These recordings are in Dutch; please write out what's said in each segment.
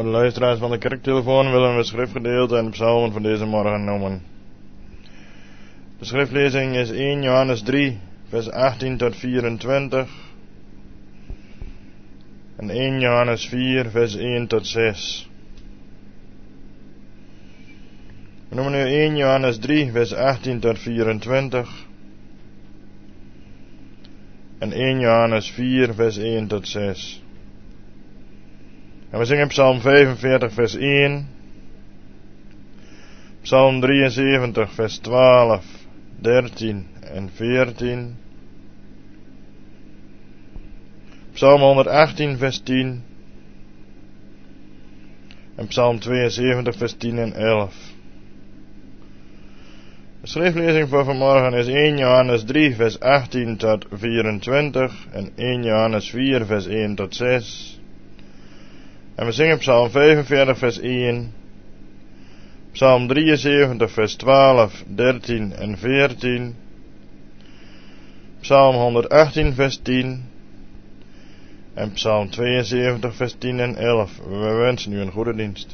Voor de luisteraars van de kerktelefoon willen we het schriftgedeelte en de psalmen van deze morgen noemen. De schriftlezing is 1 Johannes 3, vers 18 tot 24. En 1 Johannes 4, vers 1 tot 6. We noemen nu 1 Johannes 3, vers 18 tot 24. En 1 Johannes 4, vers 1 tot 6. En we zingen Psalm 45, vers 1. Psalm 73, vers 12, 13 en 14. Psalm 118, vers 10. En Psalm 72, vers 10 en 11. De schriftlezing voor vanmorgen is 1 Johannes 3, vers 18 tot 24. En 1 Johannes 4, vers 1 tot 6. En we zingen Psalm 45, vers 1. Psalm 73, vers 12, 13 en 14. Psalm 118, vers 10. En Psalm 72, vers 10 en 11. We wensen u een goede dienst.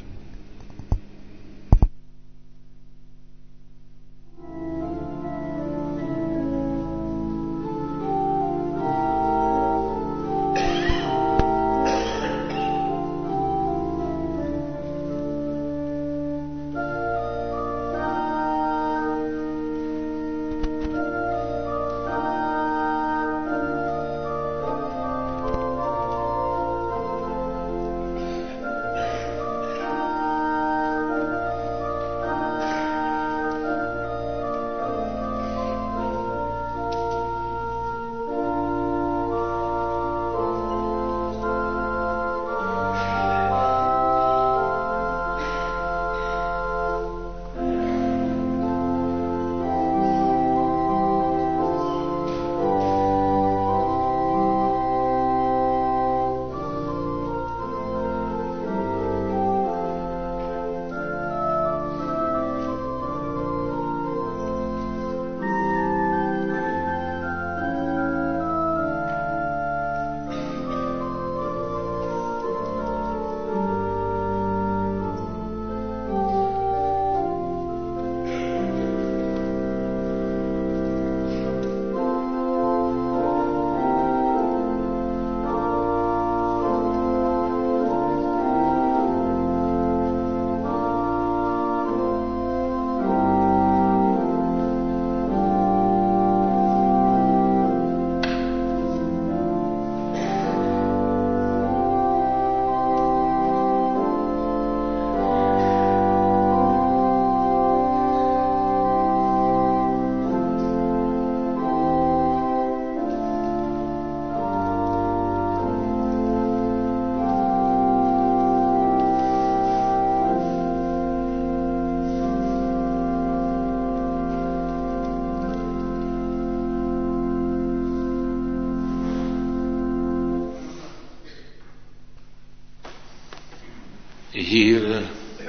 Heere,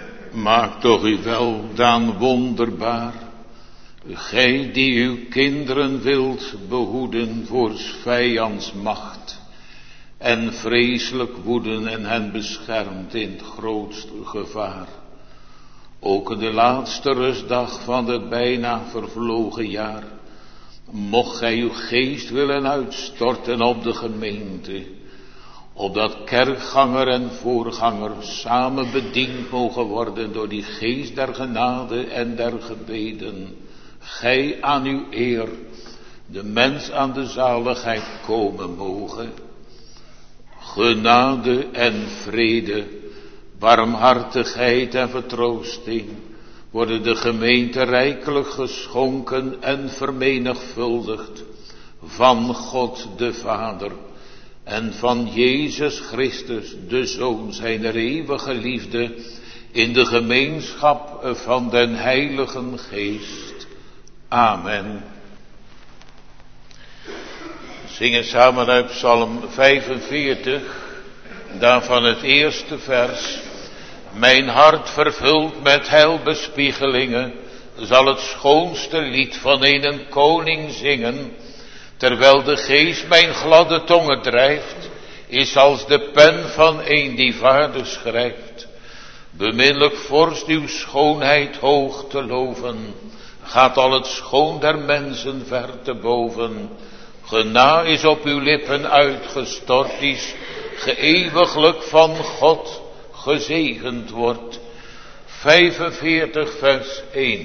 maak toch uw weldaan wonderbaar, gij die uw kinderen wilt behoeden voor 's vijands macht en vreselijk woeden en hen beschermt in het grootste gevaar. Ook in de laatste rustdag van het bijna vervlogen jaar, mocht gij uw geest willen uitstorten op de gemeente, opdat kerkganger en voorganger samen bediend mogen worden door die geest der genade en der gebeden. Gij aan uw eer, de mens aan de zaligheid komen mogen. Genade en vrede, barmhartigheid en vertroosting worden de gemeente rijkelijk geschonken en vermenigvuldigd van God de Vader en van Jezus Christus, de Zoon zijner eeuwige liefde, in de gemeenschap van den Heiligen Geest. Amen. Zingen samen uit Psalm 45, daarvan het eerste vers. Mijn hart vervuld met heilbespiegelingen zal het schoonste lied van een koning zingen. Terwijl de geest mijn gladde tongen drijft, is als de pen van een die vaardig schrijft. Beminnelijk vorst uw schoonheid hoog te loven, gaat al het schoon der mensen ver te boven. Gena is op uw lippen uitgestort, die geëeuwiglijk van God gezegend wordt. 45 vers 1.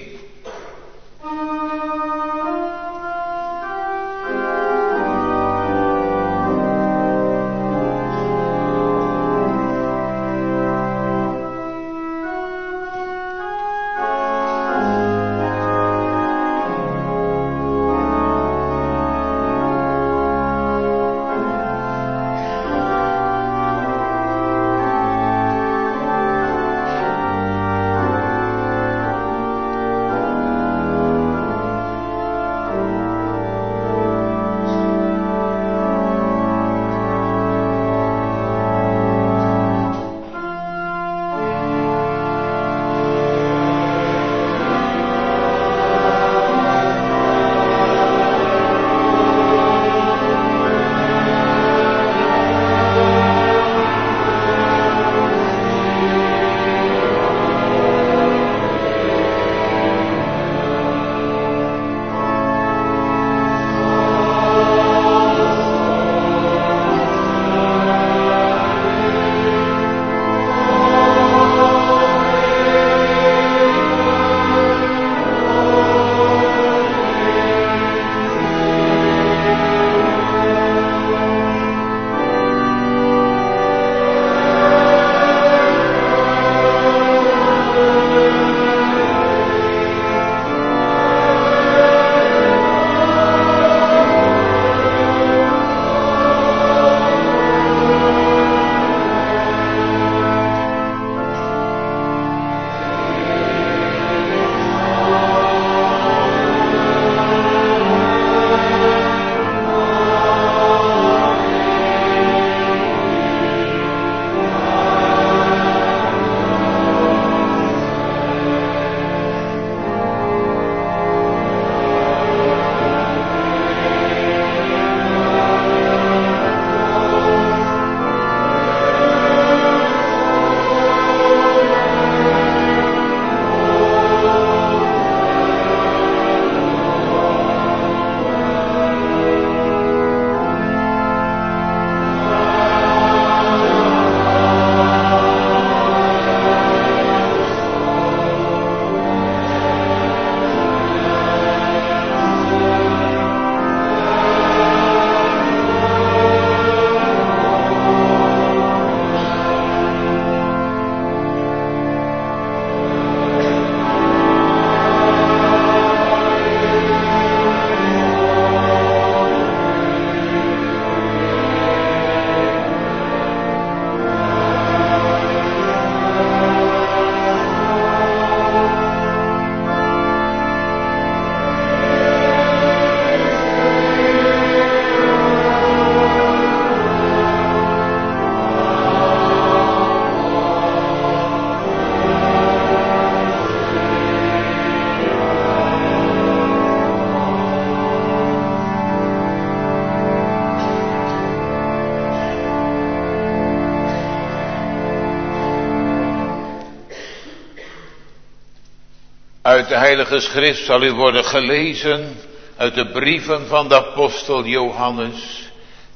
Uit de Heilige Schrift zal u worden gelezen uit de brieven van de apostel Johannes.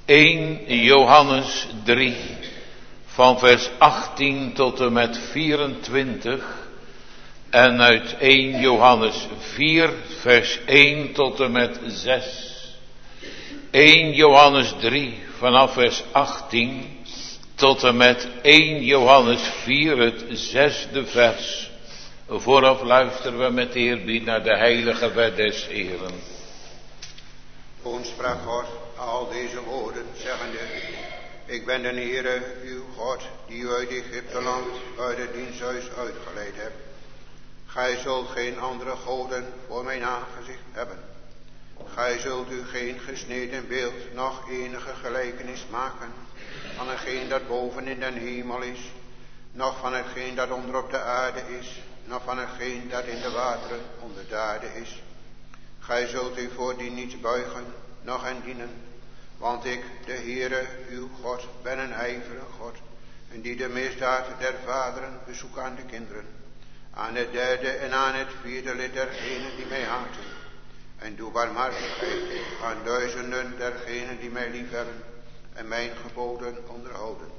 1 Johannes 3 van vers 18 tot en met 24 en uit 1 Johannes 4 vers 1 tot en met 6. 1 Johannes 3 vanaf vers 18 tot en met 1 Johannes 4 het 6e vers. Vooraf luisteren we met eerbied naar de heilige wet des Heeren. Toen sprak God al deze woorden, zeggende: Ik ben de Heere, uw God, die u uit Egypteland, uit het diensthuis uitgeleid hebt. Gij zult geen andere goden voor mijn aangezicht hebben. Gij zult u geen gesneden beeld, noch enige gelijkenis maken van hetgeen dat boven in den hemel is, noch van hetgeen dat onder op de aarde is, noch van hetgeen dat in de wateren onder de aarde is. Gij zult u voor die niets buigen, noch hen dienen, want ik, de Heere, uw God, ben een ijverige God, en die de misdaad der vaderen bezoeken aan de kinderen, aan het derde en aan het vierde lid dergenen die mij haten. En doe barmhartigheid aan duizenden dergenen die mij liefhebben en mijn geboden onderhouden.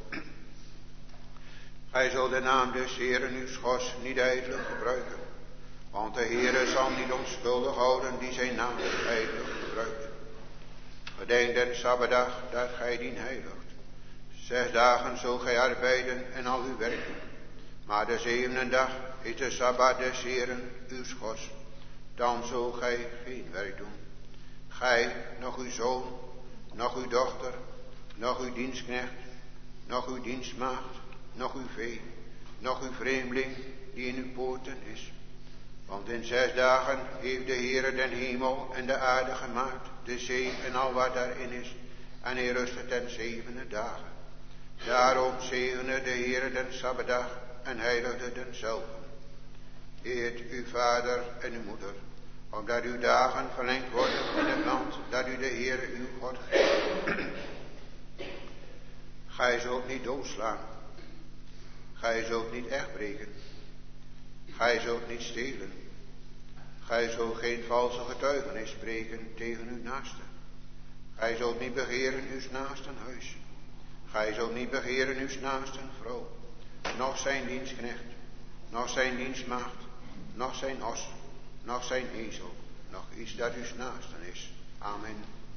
Gij zult de naam des Heeren uw schors niet ijdelijk gebruiken, want de Heere zal niet onschuldig houden die zijn naam ijdelijk gebruikt. Gedenk den Sabbatdag dat gij dien heiligt. 6 dagen zult gij arbeiden en al uw werk doen. Maar de 7e dag is de Sabbat des Heeren uw schors. Dan zult gij geen werk doen. Gij, nog uw zoon, nog uw dochter, nog uw dienstknecht, nog uw dienstmaagd, nog uw vee, nog uw vreemdeling die in uw poorten is. Want in 6 dagen heeft de Heere den hemel en de aarde gemaakt, de zee en al wat daarin is, en hij rustte ten 7e dagen. Daarom zegene de Heere den Sabbatdag en heiligde denzelve. Eert uw vader en uw moeder, opdat uw dagen verlengd worden in het land dat u de Heere uw God geeft. Gij zult niet doodslaan. Gij zult niet echtbreken. Gij zult niet stelen. Gij zult geen valse getuigenis spreken tegen uw naaste. Gij zult niet begeren uw naasten huis. Gij zult niet begeren uw naasten vrouw, noch zijn dienstknecht, noch zijn dienstmaagd, noch zijn os, noch zijn ezel, noch iets dat uw naasten is. Amen.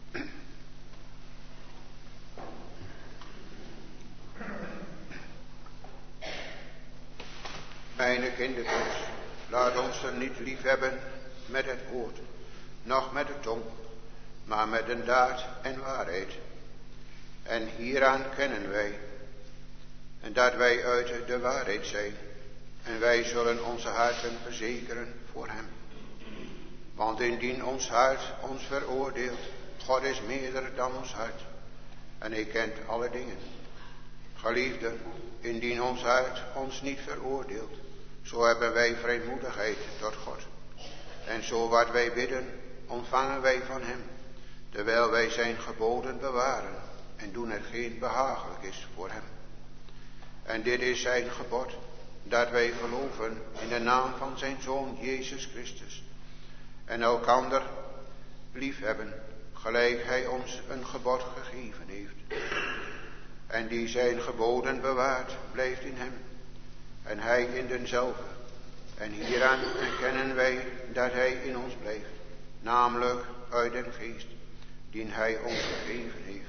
Mijn kindertjes, laat ons er niet lief hebben met het woord, noch met de tong, maar met een daad en waarheid. En hieraan kennen wij, en dat wij uit de waarheid zijn, en wij zullen onze harten verzekeren voor hem. Want indien ons hart ons veroordeelt, God is meerder dan ons hart, en hij kent alle dingen. Geliefden, indien ons hart ons niet veroordeelt, zo hebben wij vrijmoedigheid tot God. En zo wat wij bidden, ontvangen wij van hem, terwijl wij zijn geboden bewaren en doen hetgeen behagelijk is voor hem. En dit is zijn gebod, dat wij geloven in de naam van zijn Zoon Jezus Christus, en elkander liefhebben, gelijk hij ons een gebod gegeven heeft. En die zijn geboden bewaart, blijft in hem, en hij in denzelve. En hieraan erkennen wij dat hij in ons blijft, namelijk uit den geest, die hij ons gegeven heeft.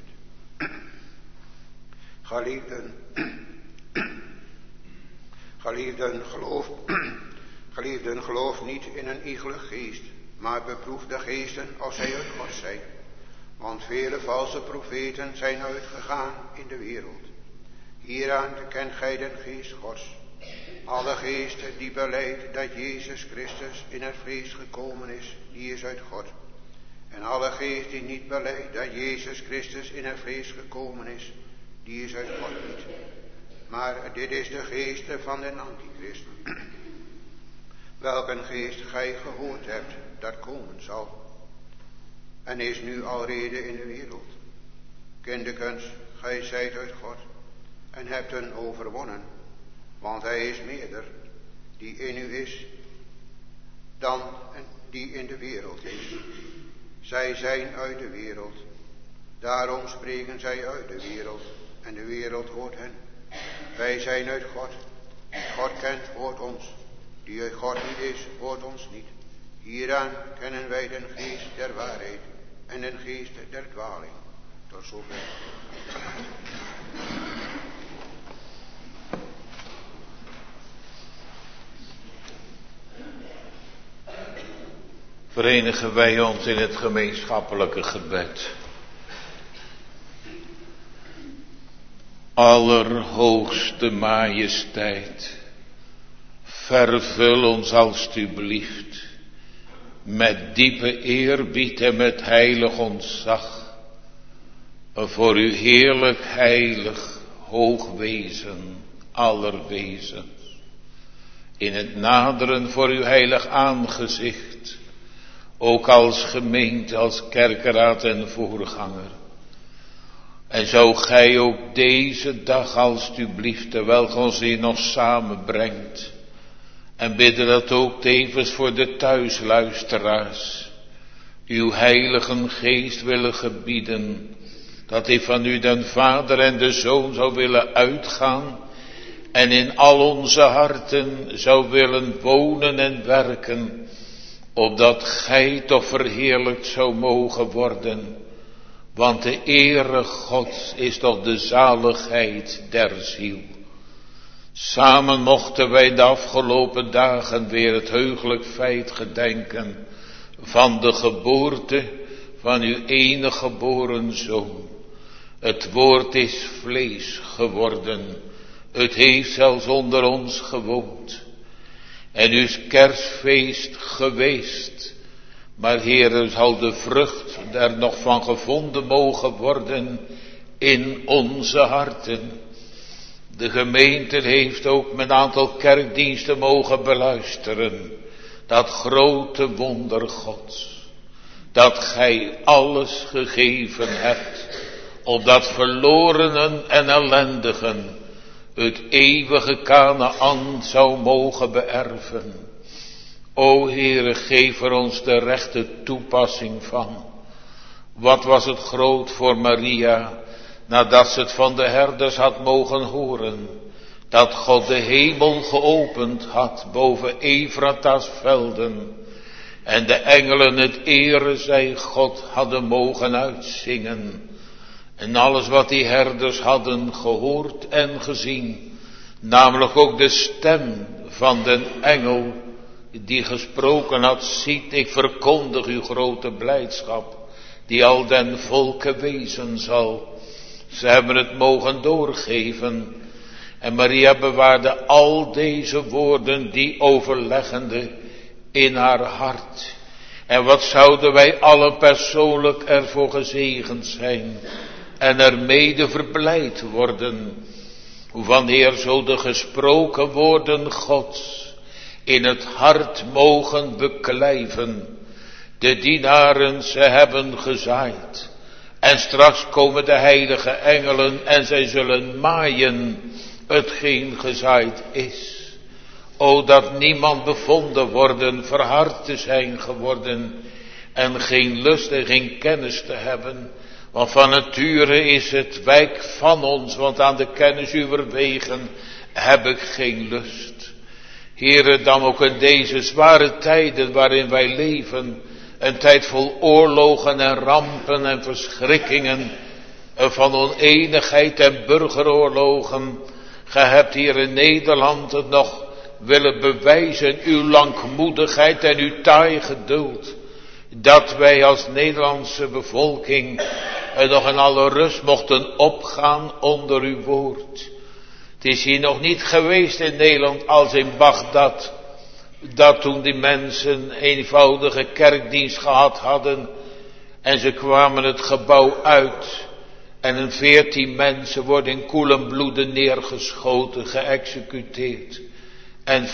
Geliefden, geloof niet in een iegelijk geest, maar beproef de geesten als zij uit God zijn. Want vele valse profeten zijn uitgegaan in de wereld. Hieraan kent gij den geest Gods. Alle geesten die belijdt dat Jezus Christus in het vlees gekomen is, die is uit God. En alle geest die niet belijdt dat Jezus Christus in het vlees gekomen is, die is uit God niet. Maar dit is de geest van den Antichrist. Welke geest gij gehoord hebt, dat komen zal. En is nu alrede in de wereld. Kinderkens, gij zijt uit God en hebt hem overwonnen, want hij is meerder die in u is dan die in de wereld is. Zij zijn uit de wereld, daarom spreken zij uit de wereld en de wereld hoort hen. Wij zijn uit God, God kent, hoort ons, die uit God niet is, hoort ons niet. Hieraan kennen wij den geest der waarheid en den geest der dwaling. Tot zover. Verenigen wij ons in het gemeenschappelijke gebed. Allerhoogste majesteit, vervul ons alstublieft met diepe eerbied en met heilig ontzag voor uw heerlijk, heilig, hoog wezen aller wezens. In het naderen voor uw heilig aangezicht, ook als gemeente, als kerkeraad en voorganger. En zou gij ook deze dag alstublieft, terwijl gij ons hier nog samenbrengt, en bidden dat ook tevens voor de thuisluisteraars, uw heilige geest willen gebieden, dat hij van u den Vader en de Zoon zou willen uitgaan en in al onze harten zou willen wonen en werken, opdat gij toch verheerlijkt zou mogen worden. Want de Heere God is toch de zaligheid der ziel. Samen mochten wij de afgelopen dagen weer het heugelijk feit gedenken van de geboorte van uw enige geboren Zoon. Het woord is vlees geworden. Het heeft zelfs onder ons gewoond. En uw kerstfeest geweest. Maar Heere, zal de vrucht er nog van gevonden mogen worden in onze harten. De gemeente heeft ook met een aantal kerkdiensten mogen beluisteren. Dat grote wonder Gods. Dat gij alles gegeven hebt. Opdat verlorenen en ellendigen het eeuwige Kanaän zou mogen beërven. O Heere, geef er ons de rechte toepassing van. Wat was het groot voor Maria, nadat ze het van de herders had mogen horen, dat God de hemel geopend had boven Efrata's velden, en de engelen het ere zij God hadden mogen uitzingen. En alles wat die herders hadden gehoord en gezien, namelijk ook de stem van den engel, die gesproken had, ziet, ik verkondig uw grote blijdschap, die al den volken wezen zal. Ze hebben het mogen doorgeven. En Maria bewaarde al deze woorden, die overleggende, in haar hart. En wat zouden wij allen persoonlijk ervoor gezegend zijn, en er mede verblijd worden, wanneer zo de gesproken woorden Gods in het hart mogen beklijven. De dienaren, ze hebben gezaaid. En straks komen de heilige engelen en zij zullen maaien hetgeen gezaaid is. O, dat niemand bevonden worden verhard te zijn geworden en geen lust en geen kennis te hebben. Want van nature is het wijk van ons, want aan de kennis uwer wegen heb ik geen lust. Heere, dan ook in deze zware tijden waarin wij leven, een tijd vol oorlogen en rampen en verschrikkingen, van oneenigheid en burgeroorlogen. Ge hebt hier in Nederland het nog willen bewijzen, uw langmoedigheid en uw taai geduld, dat wij als Nederlandse bevolking nog in alle rust mochten opgaan onder uw woord. Het is hier nog niet geweest in Nederland als in Bagdad, dat toen die mensen eenvoudige kerkdienst gehad hadden en ze kwamen het gebouw uit en 14 mensen worden in koelen bloede neergeschoten, geëxecuteerd en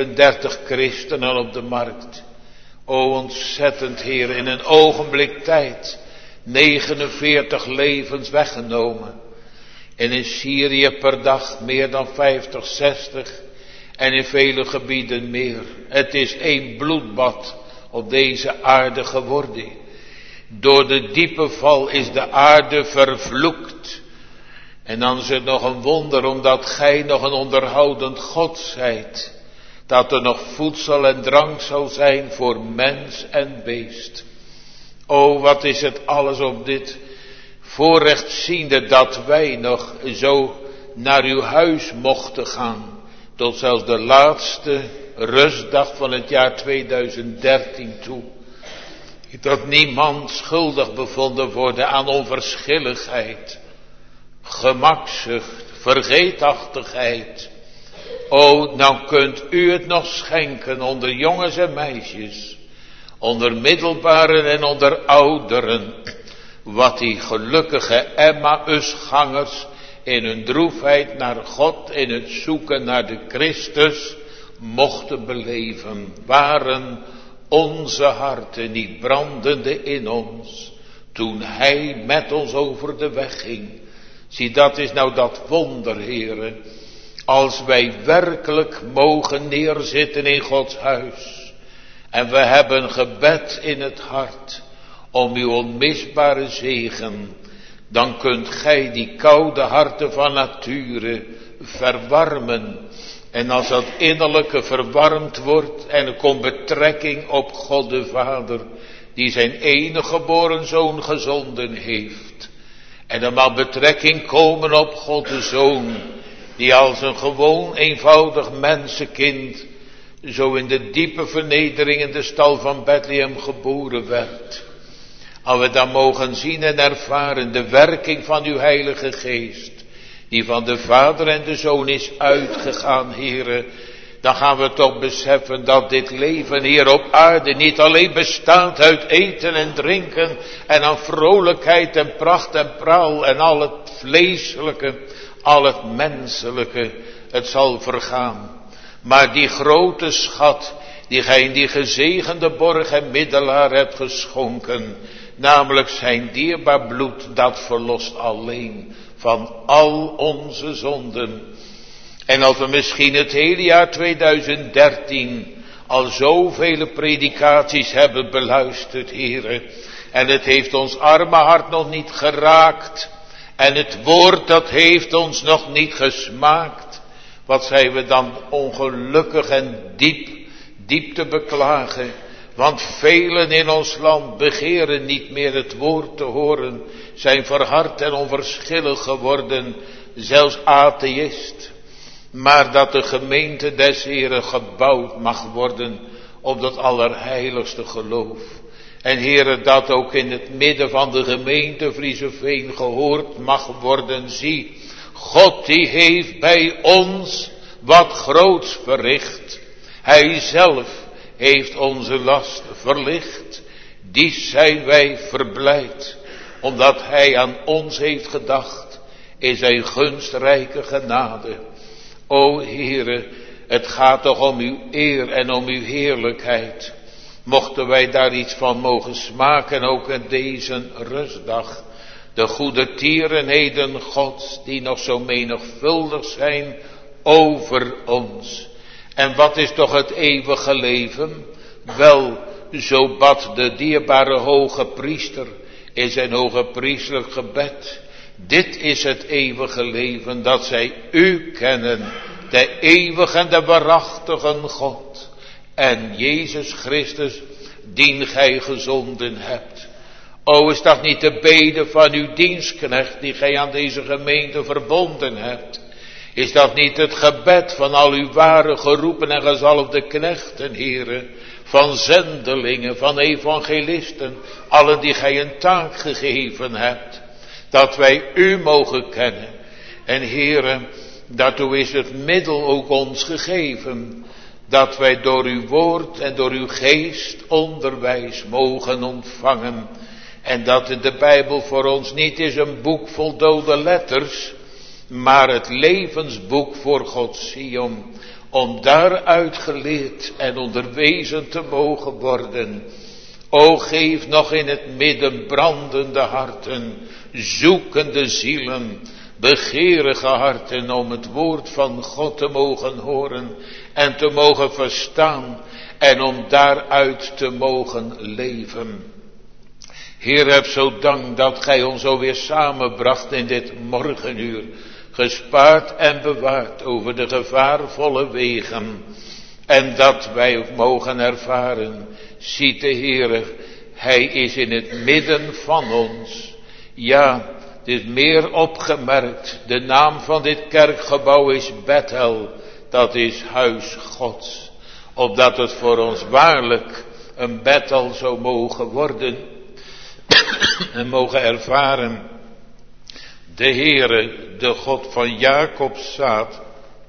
35 christenen op de markt. O, ontzettend, Heer, in een ogenblik tijd 49 levens weggenomen. En in Syrië per dag meer dan 50, 60 en in vele gebieden meer. Het is één bloedbad op deze aarde geworden. Door de diepe val is de aarde vervloekt. En dan is het nog een wonder, omdat gij nog een onderhoudend God zijt, dat er nog voedsel en drank zal zijn voor mens en beest. O, wat is het alles op dit voorrecht ziende, dat wij nog zo naar uw huis mochten gaan, tot zelfs de laatste rustdag van het jaar 2013 toe. Dat niemand schuldig bevonden worden aan onverschilligheid, gemakzucht, vergeetachtigheid. O, dan kunt u het nog schenken onder jongens en meisjes, onder middelbaren en onder ouderen, wat die gelukkige Emmausgangers in hun droefheid naar God, in het zoeken naar de Christus, mochten beleven. Waren onze harten niet brandende in ons, toen hij met ons over de weg ging, Zie, dat is nou dat wonder, Heere. Als wij werkelijk mogen neerzitten in Gods huis. En we hebben gebed in het hart om uw onmisbare zegen. Dan kunt gij die koude harten van nature verwarmen. En als dat innerlijke verwarmd wordt en er komt betrekking op God de Vader, die zijn enige geboren zoon gezonden heeft. En er mag betrekking komen op God de Zoon, die als een gewoon eenvoudig mensenkind zo in de diepe vernedering in de stal van Bethlehem geboren werd. Als we dan mogen zien en ervaren de werking van uw Heilige Geest, die van de Vader en de Zoon is uitgegaan, Heere, dan gaan we toch beseffen dat dit leven hier op aarde niet alleen bestaat uit eten en drinken en aan vrolijkheid en pracht en praal en al het vleeselijke, al het menselijke, het zal vergaan. Maar die grote schat die gij in die gezegende borg en middelaar hebt geschonken, namelijk zijn dierbaar bloed, dat verlost alleen van al onze zonden. En als we misschien het hele jaar 2013 al zoveel predikaties hebben beluisterd, Heere, en het heeft ons arme hart nog niet geraakt, en het woord dat heeft ons nog niet gesmaakt, wat zijn we dan ongelukkig en diep te beklagen. Want velen in ons land begeren niet meer het woord te horen, zijn verhard en onverschillig geworden, zelfs atheïst. Maar dat de gemeente des Heren gebouwd mag worden op dat allerheiligste geloof. En Heere, dat ook in het midden van de gemeente Vriezeveen gehoord mag worden. Zie, God die heeft bij ons wat groots verricht. Hij zelf heeft onze last verlicht. Die zijn wij verblijd, omdat hij aan ons heeft gedacht in zijn gunstrijke genade. O Heere, het gaat toch om uw eer en om uw heerlijkheid. Mochten wij daar iets van mogen smaken, ook in deze rustdag. De goede tierenheden Gods, die nog zo menigvuldig zijn over ons. En wat is toch het eeuwige leven? Wel, zo bad de dierbare hoge priester in zijn hoge priesterlijk gebed. Dit is het eeuwige leven, dat zij u kennen, de eeuwige en de waarachtige God. En Jezus Christus, dien gij gezonden hebt. O, is dat niet de bede van uw dienstknecht, die gij aan deze gemeente verbonden hebt? Is dat niet het gebed van al uw ware geroepen en gezalfde knechten, Heere, van zendelingen, van evangelisten, allen die gij een taak gegeven hebt, dat wij u mogen kennen. En Heere, daartoe is het middel ook ons gegeven, dat wij door uw woord en door uw geest onderwijs mogen ontvangen. En dat de Bijbel voor ons niet is een boek vol dode letters, maar het levensboek voor Gods Sion, om daaruit geleerd en onderwezen te mogen worden. O, geef nog in het midden brandende harten, zoekende zielen, begeerige harten om het woord van God te mogen horen en te mogen verstaan en om daaruit te mogen leven. Heer, heb zo dank dat gij ons zo weer samenbracht in dit morgenuur, gespaard en bewaard over de gevaarvolle wegen, en dat wij ook mogen ervaren, ziet de Heer, hij is in het midden van ons. Ja, het is meer opgemerkt, de naam van dit kerkgebouw is Bethel, dat is huis Gods, opdat het voor ons waarlijk een Bethel zou mogen worden en mogen ervaren. De Heere, de God van Jacobs zaad,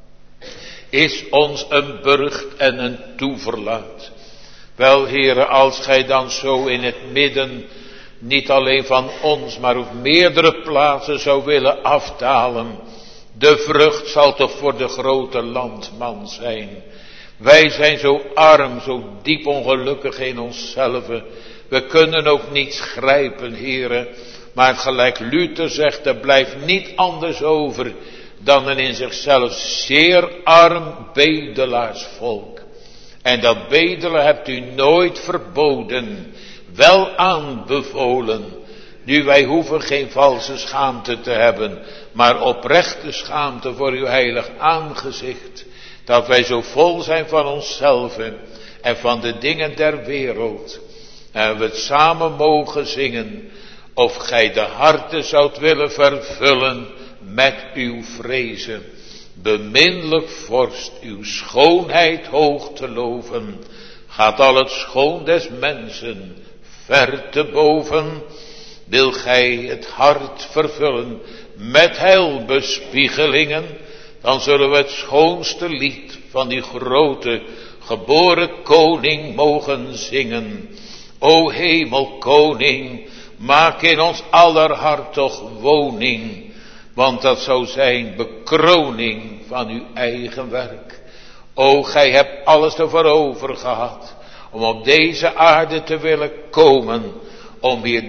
is ons een burcht en een toeverlaat. Wel, Heere, als gij dan zo in het midden, niet alleen van ons, maar op meerdere plaatsen zou willen afdalen, de vrucht zal toch voor de grote landman zijn. Wij zijn zo arm, zo diep ongelukkig in onszelf. We kunnen ook niets grijpen, Heere, Maar gelijk Luther zegt, er blijft niet anders over dan een in zichzelf zeer arm bedelaarsvolk. En dat bedelen hebt u nooit verboden, wel aanbevolen. Nu, wij hoeven geen valse schaamte te hebben, maar oprechte schaamte voor uw heilig aangezicht. Dat wij zo vol zijn van onszelf en van de dingen der wereld. En we het samen mogen zingen. Of gij de harten zoudt willen vervullen met uw vrezen. Beminnelijk vorst, uw schoonheid hoog te loven. Gaat al het schoon des mensen ver te boven. Wil gij het hart vervullen met heilbespiegelingen. Dan zullen we het schoonste lied van die grote geboren koning mogen zingen. O hemelkoning, maak in ons aller hart toch woning. Want dat zou zijn bekroning van uw eigen werk. O, gij hebt alles ervoor over gehad om op deze aarde te willen komen. Om hier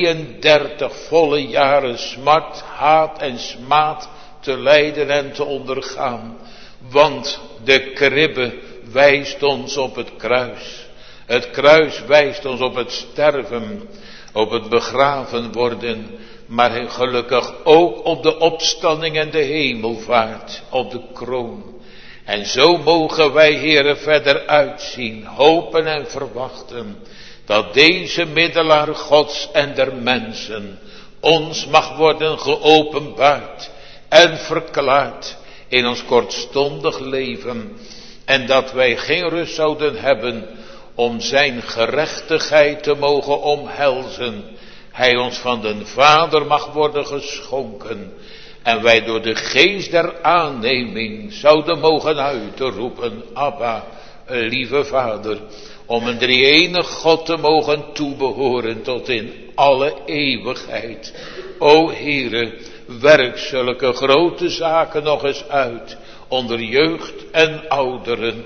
33 volle jaren smart, haat en smaad te lijden en te ondergaan. Want de kribbe wijst ons op het kruis. Het kruis wijst ons op het sterven, op het begraven worden. Maar gelukkig ook op de opstanding en de hemelvaart, op de kroon. En zo mogen wij, Heere, verder uitzien, hopen en verwachten. Dat deze middelaar Gods en der mensen ons mag worden geopenbaard en verklaard in ons kortstondig leven. En dat wij geen rust zouden hebben om zijn gerechtigheid te mogen omhelzen. Hij ons van den Vader mag worden geschonken. En wij door de geest der aanneming zouden mogen uitroepen, Abba, lieve Vader. Om een drie-enig God te mogen toebehoren tot in alle eeuwigheid. O Heere, werk zulke grote zaken nog eens uit onder jeugd en ouderen.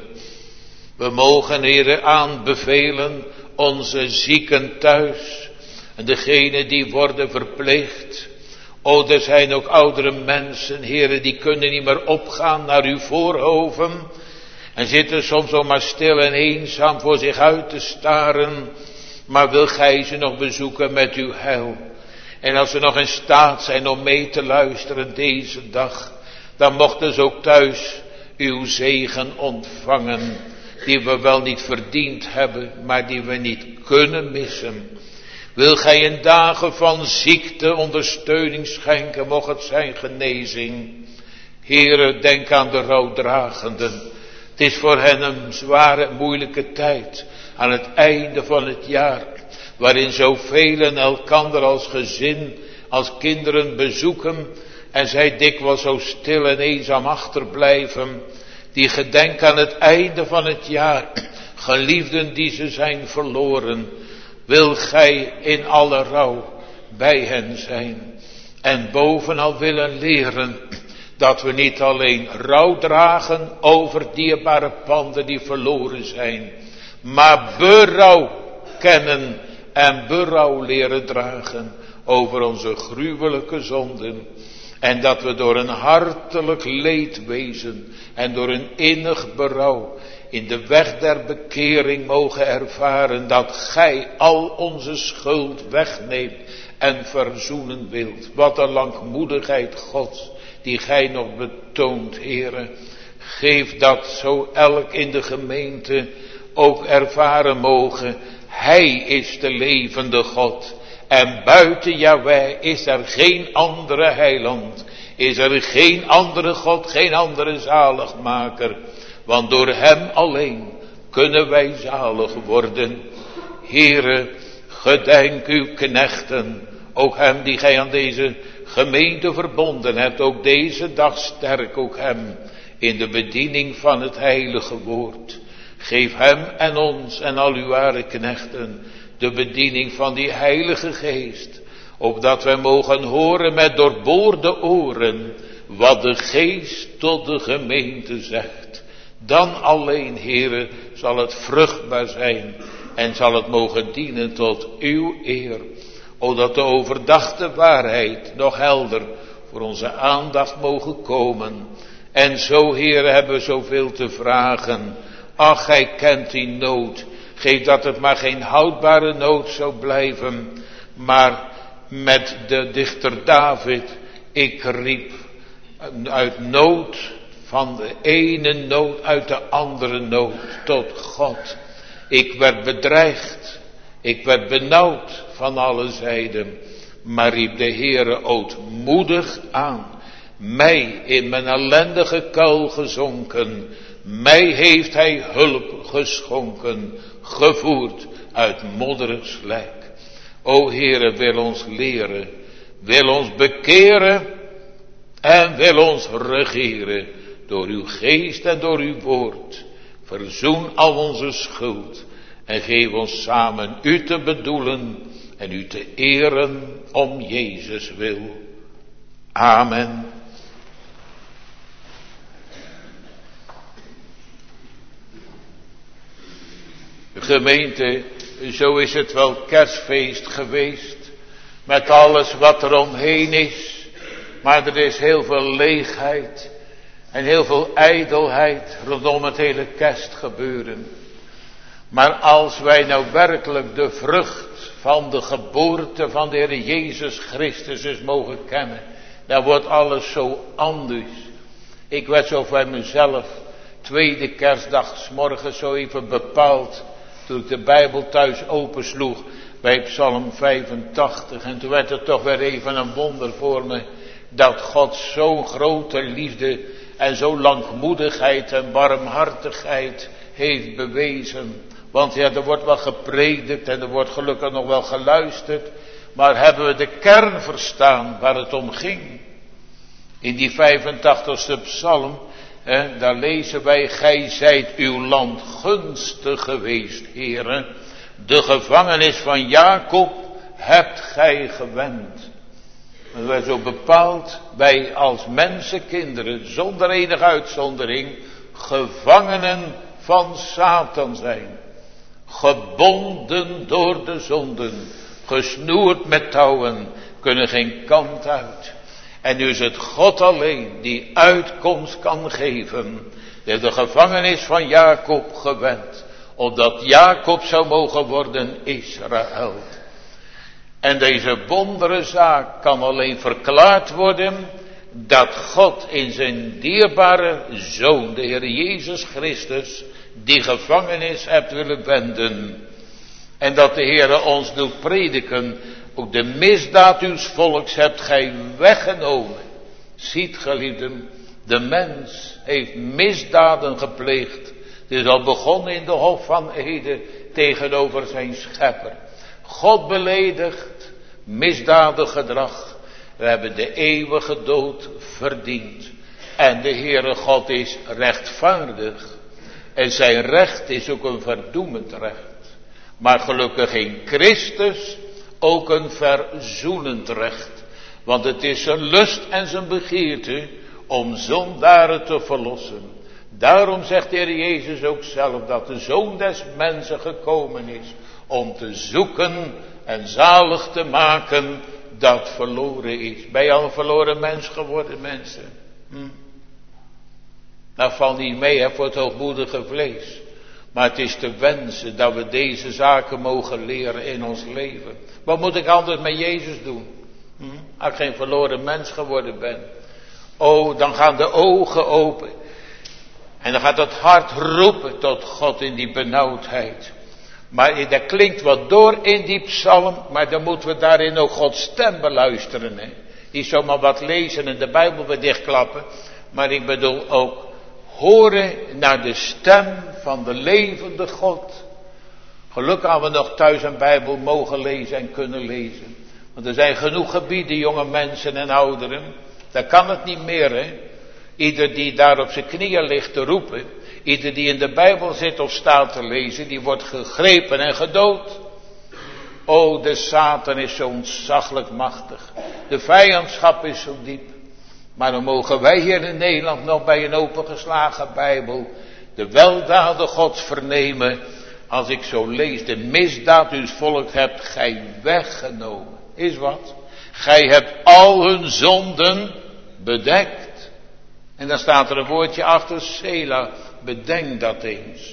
We mogen, Heere, aanbevelen onze zieken thuis en degenen die worden verpleegd. O, er zijn ook oudere mensen, Heere, die kunnen niet meer opgaan naar uw voorhoven en zitten soms zomaar stil en eenzaam voor zich uit te staren. Maar wil gij ze nog bezoeken met uw heil? En als ze nog in staat zijn om mee te luisteren deze dag, dan mochten ze ook thuis uw zegen ontvangen, die we wel niet verdiend hebben, maar die we niet kunnen missen. Wil gij in dagen van ziekte ondersteuning schenken, mocht het zijn genezing. Heere, denk aan de rouwdragenden. Het is voor hen een zware, moeilijke tijd, aan het einde van het jaar, waarin zoveel elkander als gezin, als kinderen bezoeken, en zij dikwijls zo stil en eenzaam achterblijven, die gedenken aan het einde van het jaar, geliefden die ze zijn verloren. Wil gij in alle rouw bij hen zijn en bovenal willen leren dat we niet alleen rouw dragen over dierbare panden die verloren zijn, maar berouw kennen en berouw leren dragen over onze gruwelijke zonden. En dat we door een hartelijk leedwezen en door een innig berouw in de weg der bekering mogen ervaren dat gij al onze schuld wegneemt en verzoenen wilt. Wat een langmoedigheid Gods die gij nog betoont, Heere. Geef dat zo elk in de gemeente ook ervaren mogen. Hij is de levende God. En buiten Jahweh is er geen andere heiland. Is er geen andere God, geen andere zaligmaker. Want door hem alleen kunnen wij zalig worden. Heere, gedenk uw knechten. Ook hem die gij aan deze gemeente verbonden hebt. Ook deze dag sterk ook hem in de bediening van het heilige woord. Geef hem en ons en al uw ware knechten de bediening van die heilige geest. Opdat wij mogen horen met doorboorde oren wat de geest tot de gemeente zegt. Dan alleen, Heere, zal het vruchtbaar zijn en zal het mogen dienen tot uw eer. O dat de overdachte waarheid nog helder voor onze aandacht mogen komen. En zo, Heere, hebben we zoveel te vragen. Ach, gij kent die nood. Geef dat het maar geen houdbare nood zou blijven. Maar met de dichter David, ik riep uit nood, van de ene nood uit de andere nood tot God. Ik werd bedreigd, ik werd benauwd van alle zijden, maar riep de Heere ootmoedig aan. Mij in mijn ellendige kuil gezonken, mij heeft hij hulp geschonken, gevoerd uit modderig slijk. O Heere, wil ons leren, wil ons bekeren en wil ons regeren door uw geest en door uw woord. Verzoen al onze schuld en geef ons samen u te bedoelen en u te eren om Jezus wil. Amen. Gemeente, zo is het wel kerstfeest geweest, met alles wat er omheen is, maar er is heel veel leegheid en heel veel ijdelheid rondom het hele kerstgebeuren. Maar als wij nou werkelijk de vrucht van de geboorte van de Heer Jezus Christus eens mogen kennen, dan wordt alles zo anders. Ik werd zo bij mezelf, tweede kerstdag 's morgens zo even bepaald, toen ik de Bijbel thuis opensloeg bij Psalm 85. En toen werd het toch weer even een wonder voor me, dat God zo'n grote liefde en zo'n langmoedigheid en barmhartigheid heeft bewezen. Want ja, er wordt wel gepredikt en er wordt gelukkig nog wel geluisterd. Maar hebben we de kern verstaan waar het om ging? In die 85ste psalm, daar lezen wij, gij zijt uw land gunstig geweest, Heere. De gevangenis van Jacob hebt gij gewend. En wij zo bepaald, wij als mensenkinderen, zonder enige uitzondering, gevangenen van Satan zijn. Gebonden door de zonden, gesnoerd met touwen, kunnen geen kant uit. En nu is het God alleen die uitkomst kan geven. Die heeft de gevangenis van Jacob gewend, opdat Jacob zou mogen worden Israël. En deze wondere zaak kan alleen verklaard worden, dat God in zijn dierbare Zoon, de Heer Jezus Christus, die gevangenis hebt willen wenden. En dat de Heer ons doet prediken, ook de misdaad uws volks hebt gij weggenomen. Ziet, geliefden, de mens heeft misdaden gepleegd. Het is al begonnen in de Hof van Eden tegenover zijn schepper. God beledigt, misdadig gedrag. We hebben de eeuwige dood verdiend. En de Heere God is rechtvaardig. En zijn recht is ook een verdoemend recht. Maar gelukkig in Christus ook een verzoenend recht. Want het is zijn lust en zijn begeerte om zondaren te verlossen. Daarom zegt de Heer Jezus ook zelf dat de Zoon des mensen gekomen is om te zoeken en zalig te maken dat verloren is. Ben je al een verloren mens geworden, mensen? Dat valt niet mee voor het hoogmoedige vlees. Maar het is te wensen dat we deze zaken mogen leren in ons leven. Wat moet ik anders met Jezus doen? Als ik geen verloren mens geworden ben. Oh, dan gaan de ogen open. En dan gaat het hart roepen tot God in die benauwdheid. Maar dat klinkt wat door in die psalm, maar dan moeten we daarin ook Gods stem beluisteren. Hè? Niet zomaar wat lezen en de Bijbel weer dichtklappen. Maar ik bedoel ook horen naar de stem van de levende God. Gelukkig hebben we nog thuis een Bijbel mogen lezen en kunnen lezen. Want er zijn genoeg gebieden, jonge mensen en ouderen. Dat kan het niet meer, hè. Ieder die daar op zijn knieën ligt te roepen. Ieder die in de Bijbel zit of staat te lezen. Die wordt gegrepen en gedood. O, de Satan is zo ontzaglijk machtig. De vijandschap is zo diep. Maar dan mogen wij hier in Nederland nog bij een opengeslagen Bijbel de weldaden Gods vernemen. Als ik zo lees, de misdaad uws volk hebt gij weggenomen. Is wat? Gij hebt al hun zonden bedekt. En dan staat er een woordje achter, Sela, bedenk dat eens.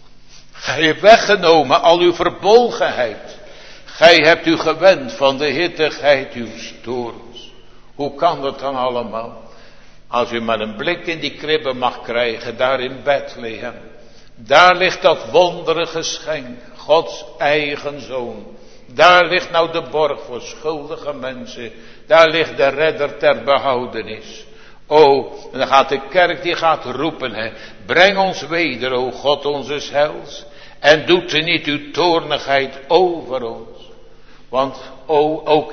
Gij hebt weggenomen al uw verbolgenheid. Gij hebt u gewend van de hittigheid uw torens. Hoe kan dat dan allemaal? Als u maar een blik in die kribbe mag krijgen, daar in Bethlehem. Daar ligt dat wondere geschenk, Gods eigen zoon. Daar ligt nou de borg voor schuldige mensen. Daar ligt de redder ter behoudenis. O, en dan gaat de kerk die gaat roepen, hè. Breng ons weder, o God onze heils. En doet er niet uw toornigheid over ons. Want ook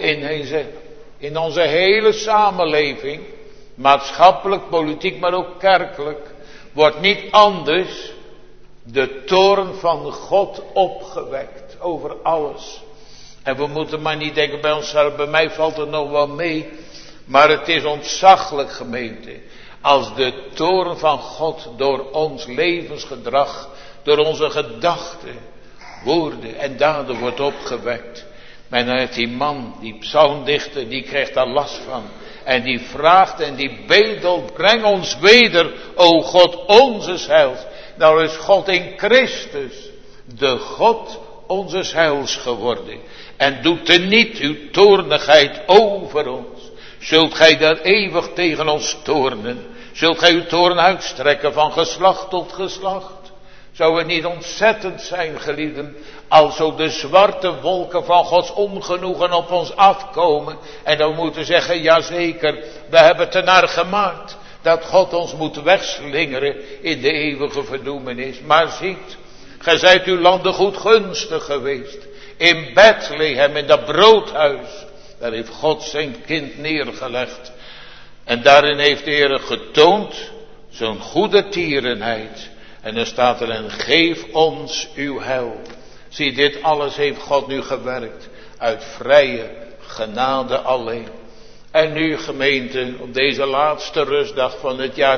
in onze hele samenleving, maatschappelijk, politiek, maar ook kerkelijk, wordt niet anders de toorn van God opgewekt over alles. En we moeten maar niet denken bij onszelf, bij mij valt het nog wel mee. Maar het is ontzaglijk, gemeente, als de toorn van God door ons levensgedrag, door onze gedachten, woorden en daden wordt opgewekt. En dan heeft die man, die psalmdichter, die krijgt daar last van. En die vraagt en die bedelt, breng ons weder, o God onzes heils. Nou is God in Christus, de God onzes heils geworden. En doet er niet uw toornigheid over ons. Zult gij daar eeuwig tegen ons toornen? Zult gij uw toorn uitstrekken van geslacht tot geslacht? Zou het niet ontzettend zijn, geliefden, als zo de zwarte wolken van Gods ongenoegen op ons afkomen. En dan moeten zeggen, jazeker, we hebben het ernaar gemaakt dat God ons moet wegslingeren in de eeuwige verdoemenis. Maar ziet, gij zijt uw landen goed gunstig geweest. In Bethlehem, in dat broodhuis, daar heeft God zijn kind neergelegd. En daarin heeft de Heer getoond zijn goede tierenheid. En dan staat er, en geef ons uw heil. Zie, dit alles heeft God nu gewerkt uit vrije genade alleen. En nu, gemeente, op deze laatste rustdag van het jaar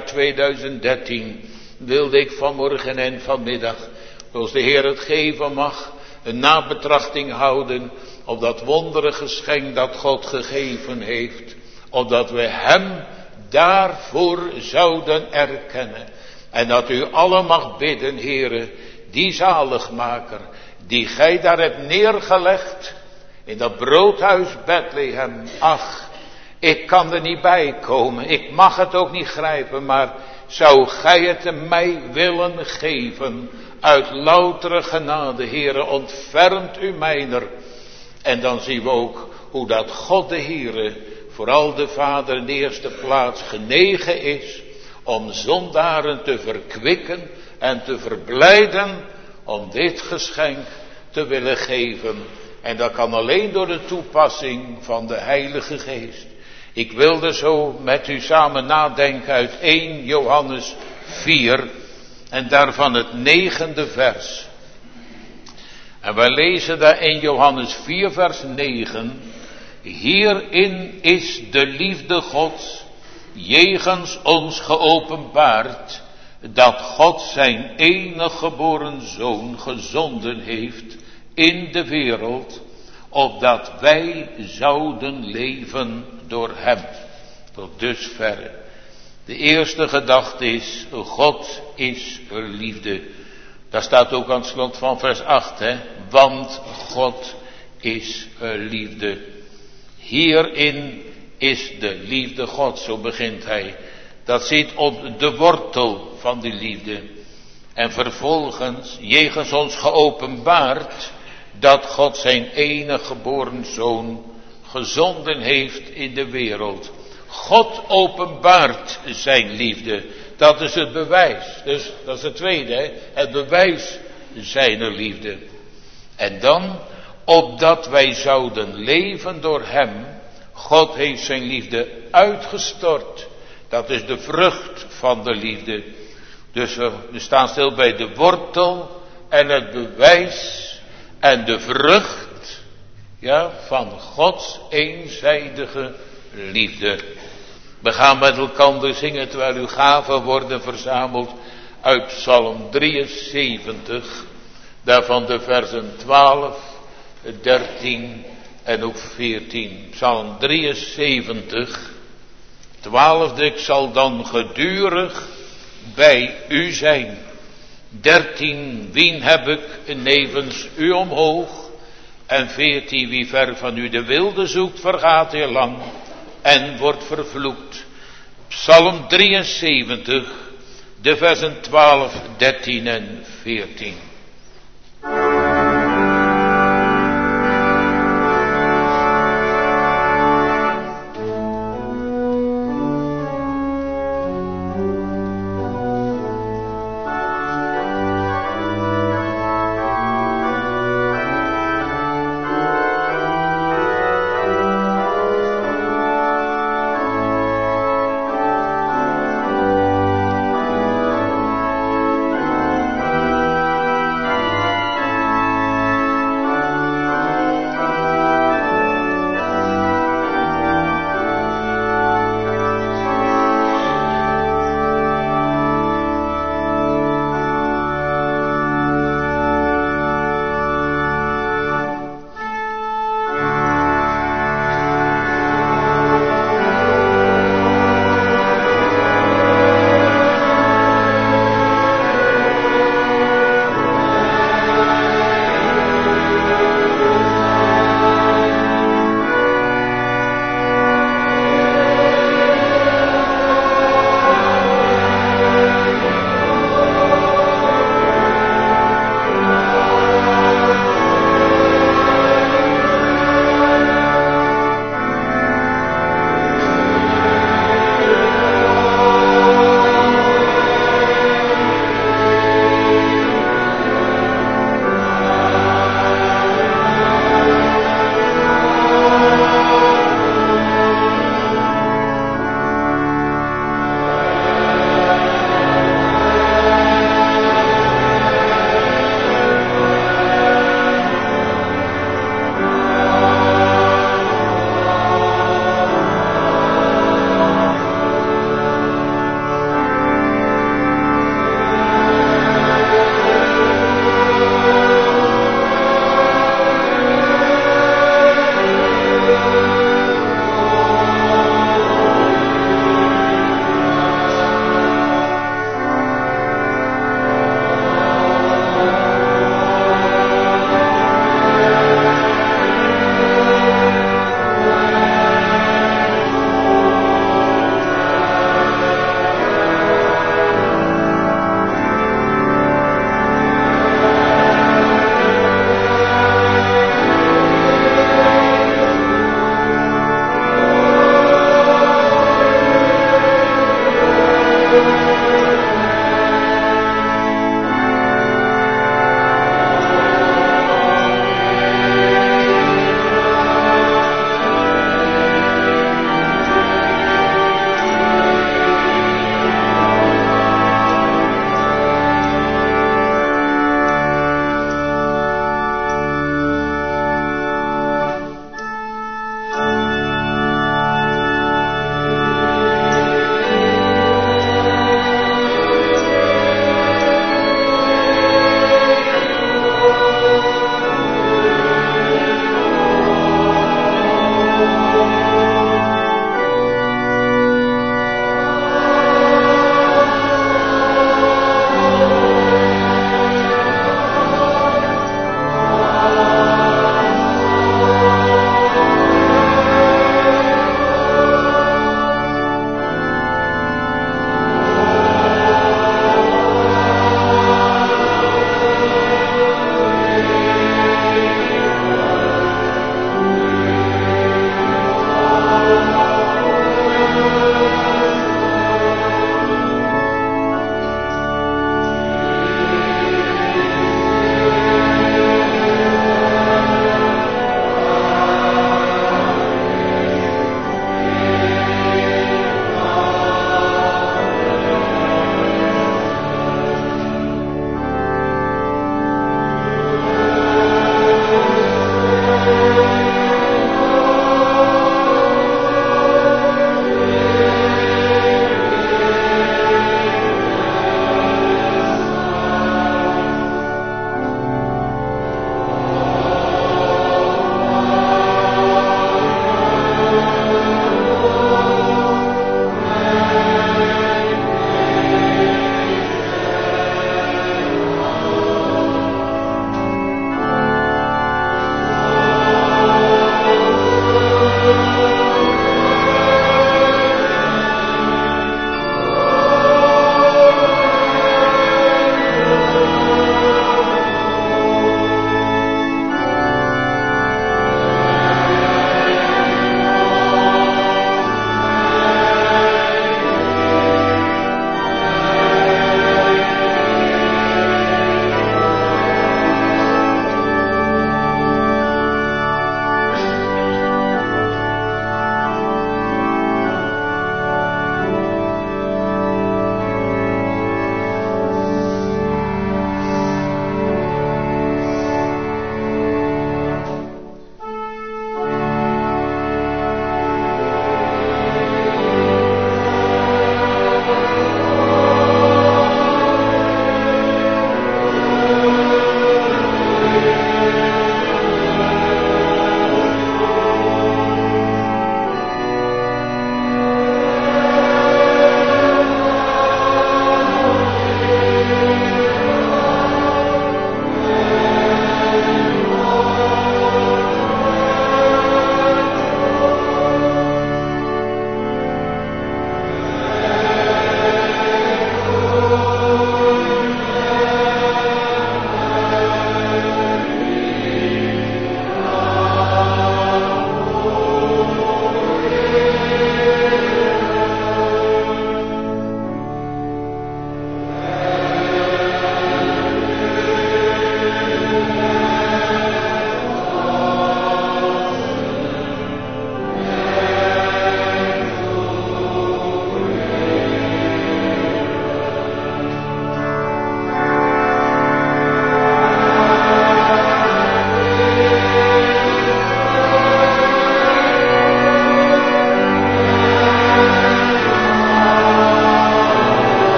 2013, wilde ik vanmorgen en vanmiddag, zoals de Heer het geven mag, een nabetrachting houden op dat wondere geschenk dat God gegeven heeft. Opdat we hem daarvoor zouden erkennen. En dat u allen mag bidden, Heere, die zaligmaker, die gij daar hebt neergelegd, in dat broodhuis Bethlehem. Ach, ik kan er niet bij komen, ik mag het ook niet grijpen, maar zou gij het mij willen geven, uit loutere genade, Heere, ontfermt u mijner. En dan zien we ook hoe dat God de Heere, vooral de Vader in de eerste plaats, genegen is om zondaren te verkwikken en te verblijden, om dit geschenk te willen geven. En dat kan alleen door de toepassing van de Heilige Geest. Ik wilde zo met u samen nadenken uit 1 Johannes 4 en daarvan het 9e vers. En wij lezen daar in Johannes 4 vers 9. Hierin is de liefde Gods jegens ons geopenbaard, dat God zijn enige geboren zoon gezonden heeft in de wereld, opdat wij zouden leven door hem. Tot dusverre. De eerste gedachte is, God is liefde. Daar staat ook aan het slot van vers 8, hè. Want God is liefde. Hierin is de liefde God, zo begint hij. Dat zit op de wortel van die liefde. En vervolgens, jegens ons geopenbaard, dat God zijn enige geboren zoon gezonden heeft in de wereld. God openbaart zijn liefde. Dat is het bewijs. Dus dat is het tweede, hè? Het bewijs zijner liefde. En dan, opdat wij zouden leven door hem. God heeft zijn liefde uitgestort. Dat is de vrucht van de liefde. Dus we staan stil bij de wortel en het bewijs en de vrucht, ja, van Gods eenzijdige liefde. We gaan met elkaar zingen terwijl uw gaven worden verzameld uit Psalm 73. Daarvan de versen 12, 13 en ook 14. Psalm 73, 12e, ik zal dan gedurig bij u zijn. 13, wien heb ik nevens u omhoog. En 14, wie ver van u de wilde zoekt, vergaat heel lang en wordt vervloekt. Psalm 73, de versen 12, 13 en 14.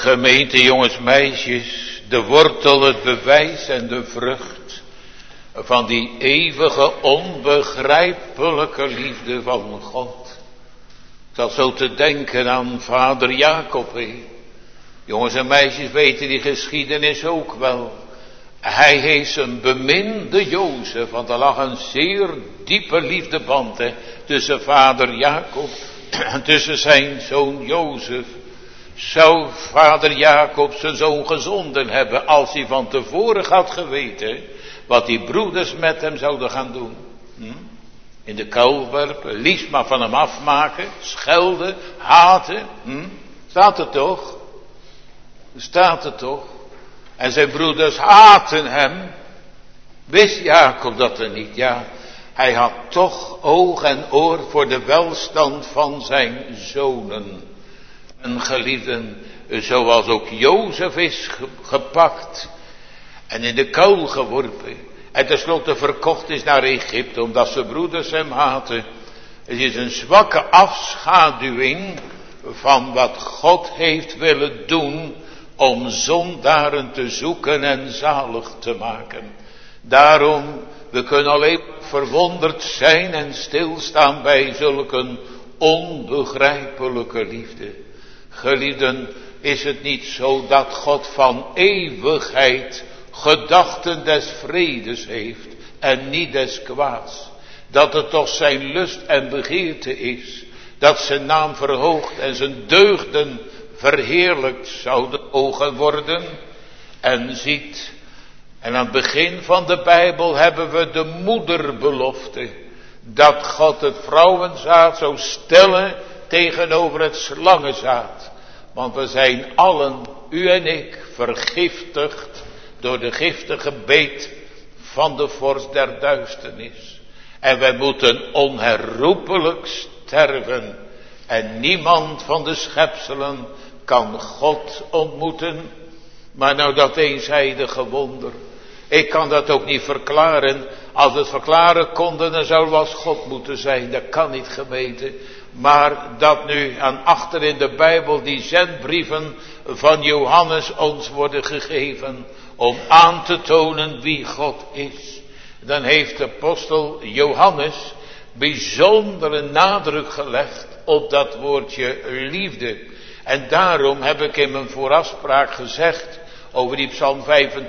Gemeente, jongens, meisjes, de wortel, het bewijs en de vrucht van die eeuwige, onbegrijpelijke liefde van God. Ik zat zo te denken aan vader Jacob. Jongens en meisjes weten die geschiedenis ook wel. Hij heeft zijn beminde Jozef, want er lag een zeer diepe liefdeband tussen vader Jacob en tussen zijn zoon Jozef. Zou vader Jacob zijn zoon gezonden hebben als hij van tevoren had geweten wat die broeders met hem zouden gaan doen? In de kuil werpen, liefst maar van hem afmaken, schelden, haten. Staat er toch? Staat er toch? En zijn broeders haten hem. Wist Jacob dat er niet? Ja, hij had toch oog en oor voor de welstand van zijn zonen. En geliefden, zoals ook Jozef is gepakt en in de kuil geworpen. En tenslotte verkocht is naar Egypte omdat zijn broeders hem haten. Het is een zwakke afschaduwing van wat God heeft willen doen om zondaren te zoeken en zalig te maken. Daarom, we kunnen alleen verwonderd zijn en stilstaan bij zulke onbegrijpelijke liefde. Geliefden, is het niet zo dat God van eeuwigheid gedachten des vredes heeft en niet des kwaads? Dat het toch zijn lust en begeerte is dat zijn naam verhoogd en zijn deugden verheerlijkt zouden ogen worden? En ziet, en aan het begin van de Bijbel hebben we de moederbelofte, dat God het vrouwenzaad zou stellen tegenover het slangenzaad. Want we zijn allen, u en ik, vergiftigd door de giftige beet van de vorst der duisternis. En wij moeten onherroepelijk sterven. En niemand van de schepselen kan God ontmoeten. Maar nou dat eenzijdige wonder. Ik kan dat ook niet verklaren. Als we het verklaren konden, dan zou wel God moeten zijn. Dat kan niet, gemeente. Maar dat nu aan achter in de Bijbel die zendbrieven van Johannes ons worden gegeven. Om aan te tonen wie God is. Dan heeft de apostel Johannes bijzondere nadruk gelegd op dat woordje liefde. En daarom heb ik in mijn voorafspraak gezegd over die Psalm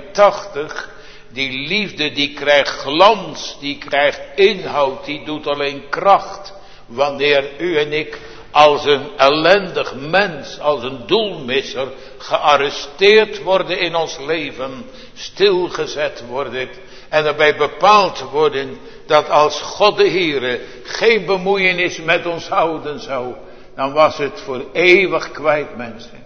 85. Die liefde die krijgt glans, die krijgt inhoud, die doet alleen kracht. Wanneer u en ik als een ellendig mens, als een doelmisser, gearresteerd worden in ons leven, stilgezet worden en erbij bepaald worden dat als God de Heere geen bemoeienis met ons houden zou, dan was het voor eeuwig kwijt, mensen.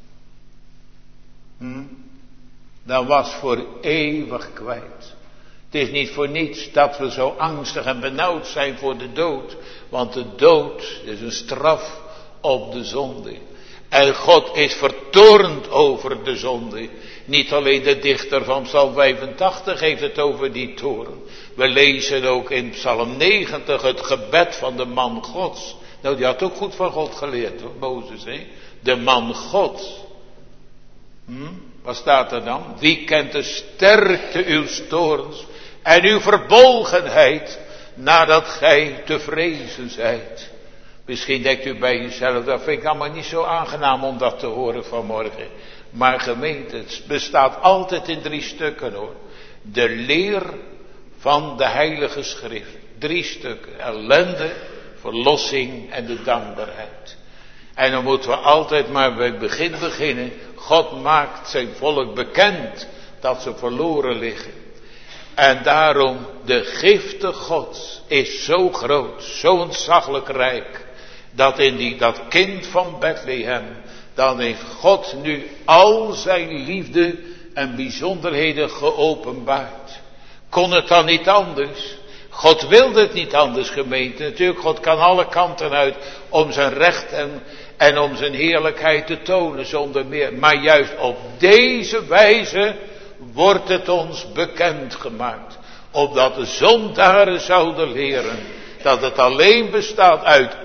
Dan was voor eeuwig kwijt. Het is niet voor niets dat we zo angstig en benauwd zijn voor de dood. Want de dood is een straf op de zonde. En God is vertoornd over de zonde. Niet alleen de dichter van Psalm 85 heeft het over die toorn. We lezen ook in Psalm 90 het gebed van de man Gods. Nou, die had ook goed van God geleerd, hoor, Mozes, hè? De man Gods. Wat staat er dan? Wie kent de sterkte uw toorns en uw verbolgenheid, nadat gij te vrezen zijt? Misschien denkt u bij jezelf, dat vind ik allemaal niet zo aangenaam om dat te horen vanmorgen. Maar gemeente, het bestaat altijd in 3 stukken, hoor. De leer van de Heilige Schrift. 3 stukken. Ellende, verlossing en de dankbaarheid. En dan moeten we altijd maar bij het begin beginnen. God maakt zijn volk bekend dat ze verloren liggen. En daarom, de gifte Gods is zo groot, zo ontzaglijk rijk, dat in dat kind van Bethlehem, dan heeft God nu al zijn liefde en bijzonderheden geopenbaard. Kon het dan niet anders? God wilde het niet anders, gemeente. Natuurlijk, God kan alle kanten uit om zijn recht en om zijn heerlijkheid te tonen zonder meer. Maar juist op deze wijze wordt het ons bekendgemaakt. Opdat de zondaren zouden leren dat het alleen bestaat uit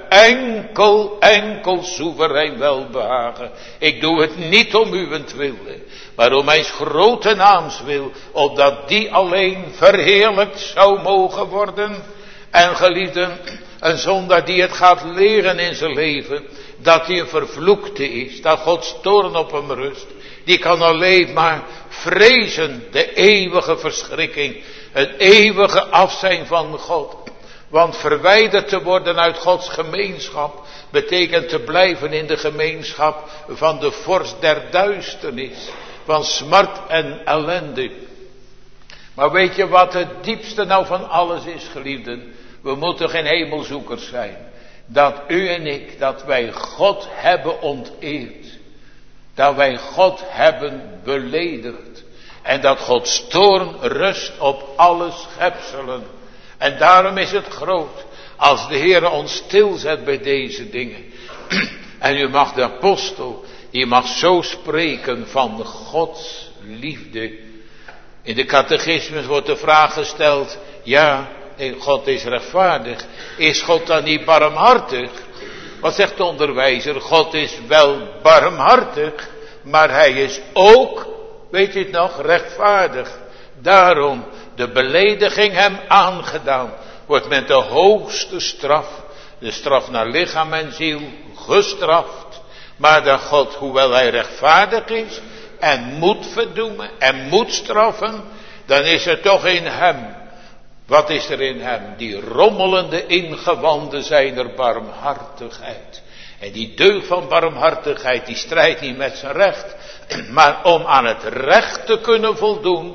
enkel soeverein welbehagen. Ik doe het niet om uwentwil, maar om mijn grote naams wil, opdat die alleen verheerlijkt zou mogen worden. En geliefden, een zondaar die het gaat leren in zijn leven, dat hij een vervloekte is, dat Gods toorn op hem rust, die kan alleen maar vrezen de eeuwige verschrikking, het eeuwige afzijn van God. Want verwijderd te worden uit Gods gemeenschap betekent te blijven in de gemeenschap van de vorst der duisternis, van smart en ellende. Maar weet je wat het diepste nou van alles is, geliefden? We moeten geen hemelzoekers zijn. Dat u en ik, dat wij God hebben onteerd. Dat wij God hebben beledigd. En dat Gods toorn rust op alle schepselen. En daarom is het groot als de Heer ons stilzet bij deze dingen. En u mag de apostel, die mag zo spreken van Gods liefde. In de catechismus wordt de vraag gesteld, ja, God is rechtvaardig. Is God dan niet barmhartig? Wat zegt de onderwijzer? God is wel barmhartig, maar hij is ook, weet je het nog, rechtvaardig. Daarom, de belediging hem aangedaan, wordt met de hoogste straf, de straf naar lichaam en ziel, gestraft. Maar dat God, hoewel hij rechtvaardig is en moet verdoemen en moet straffen, dan is er toch in hem. Wat is er in hem? Die rommelende ingewanden zijn er barmhartigheid. En die deugd van barmhartigheid, die strijdt niet met zijn recht. Maar om aan het recht te kunnen voldoen,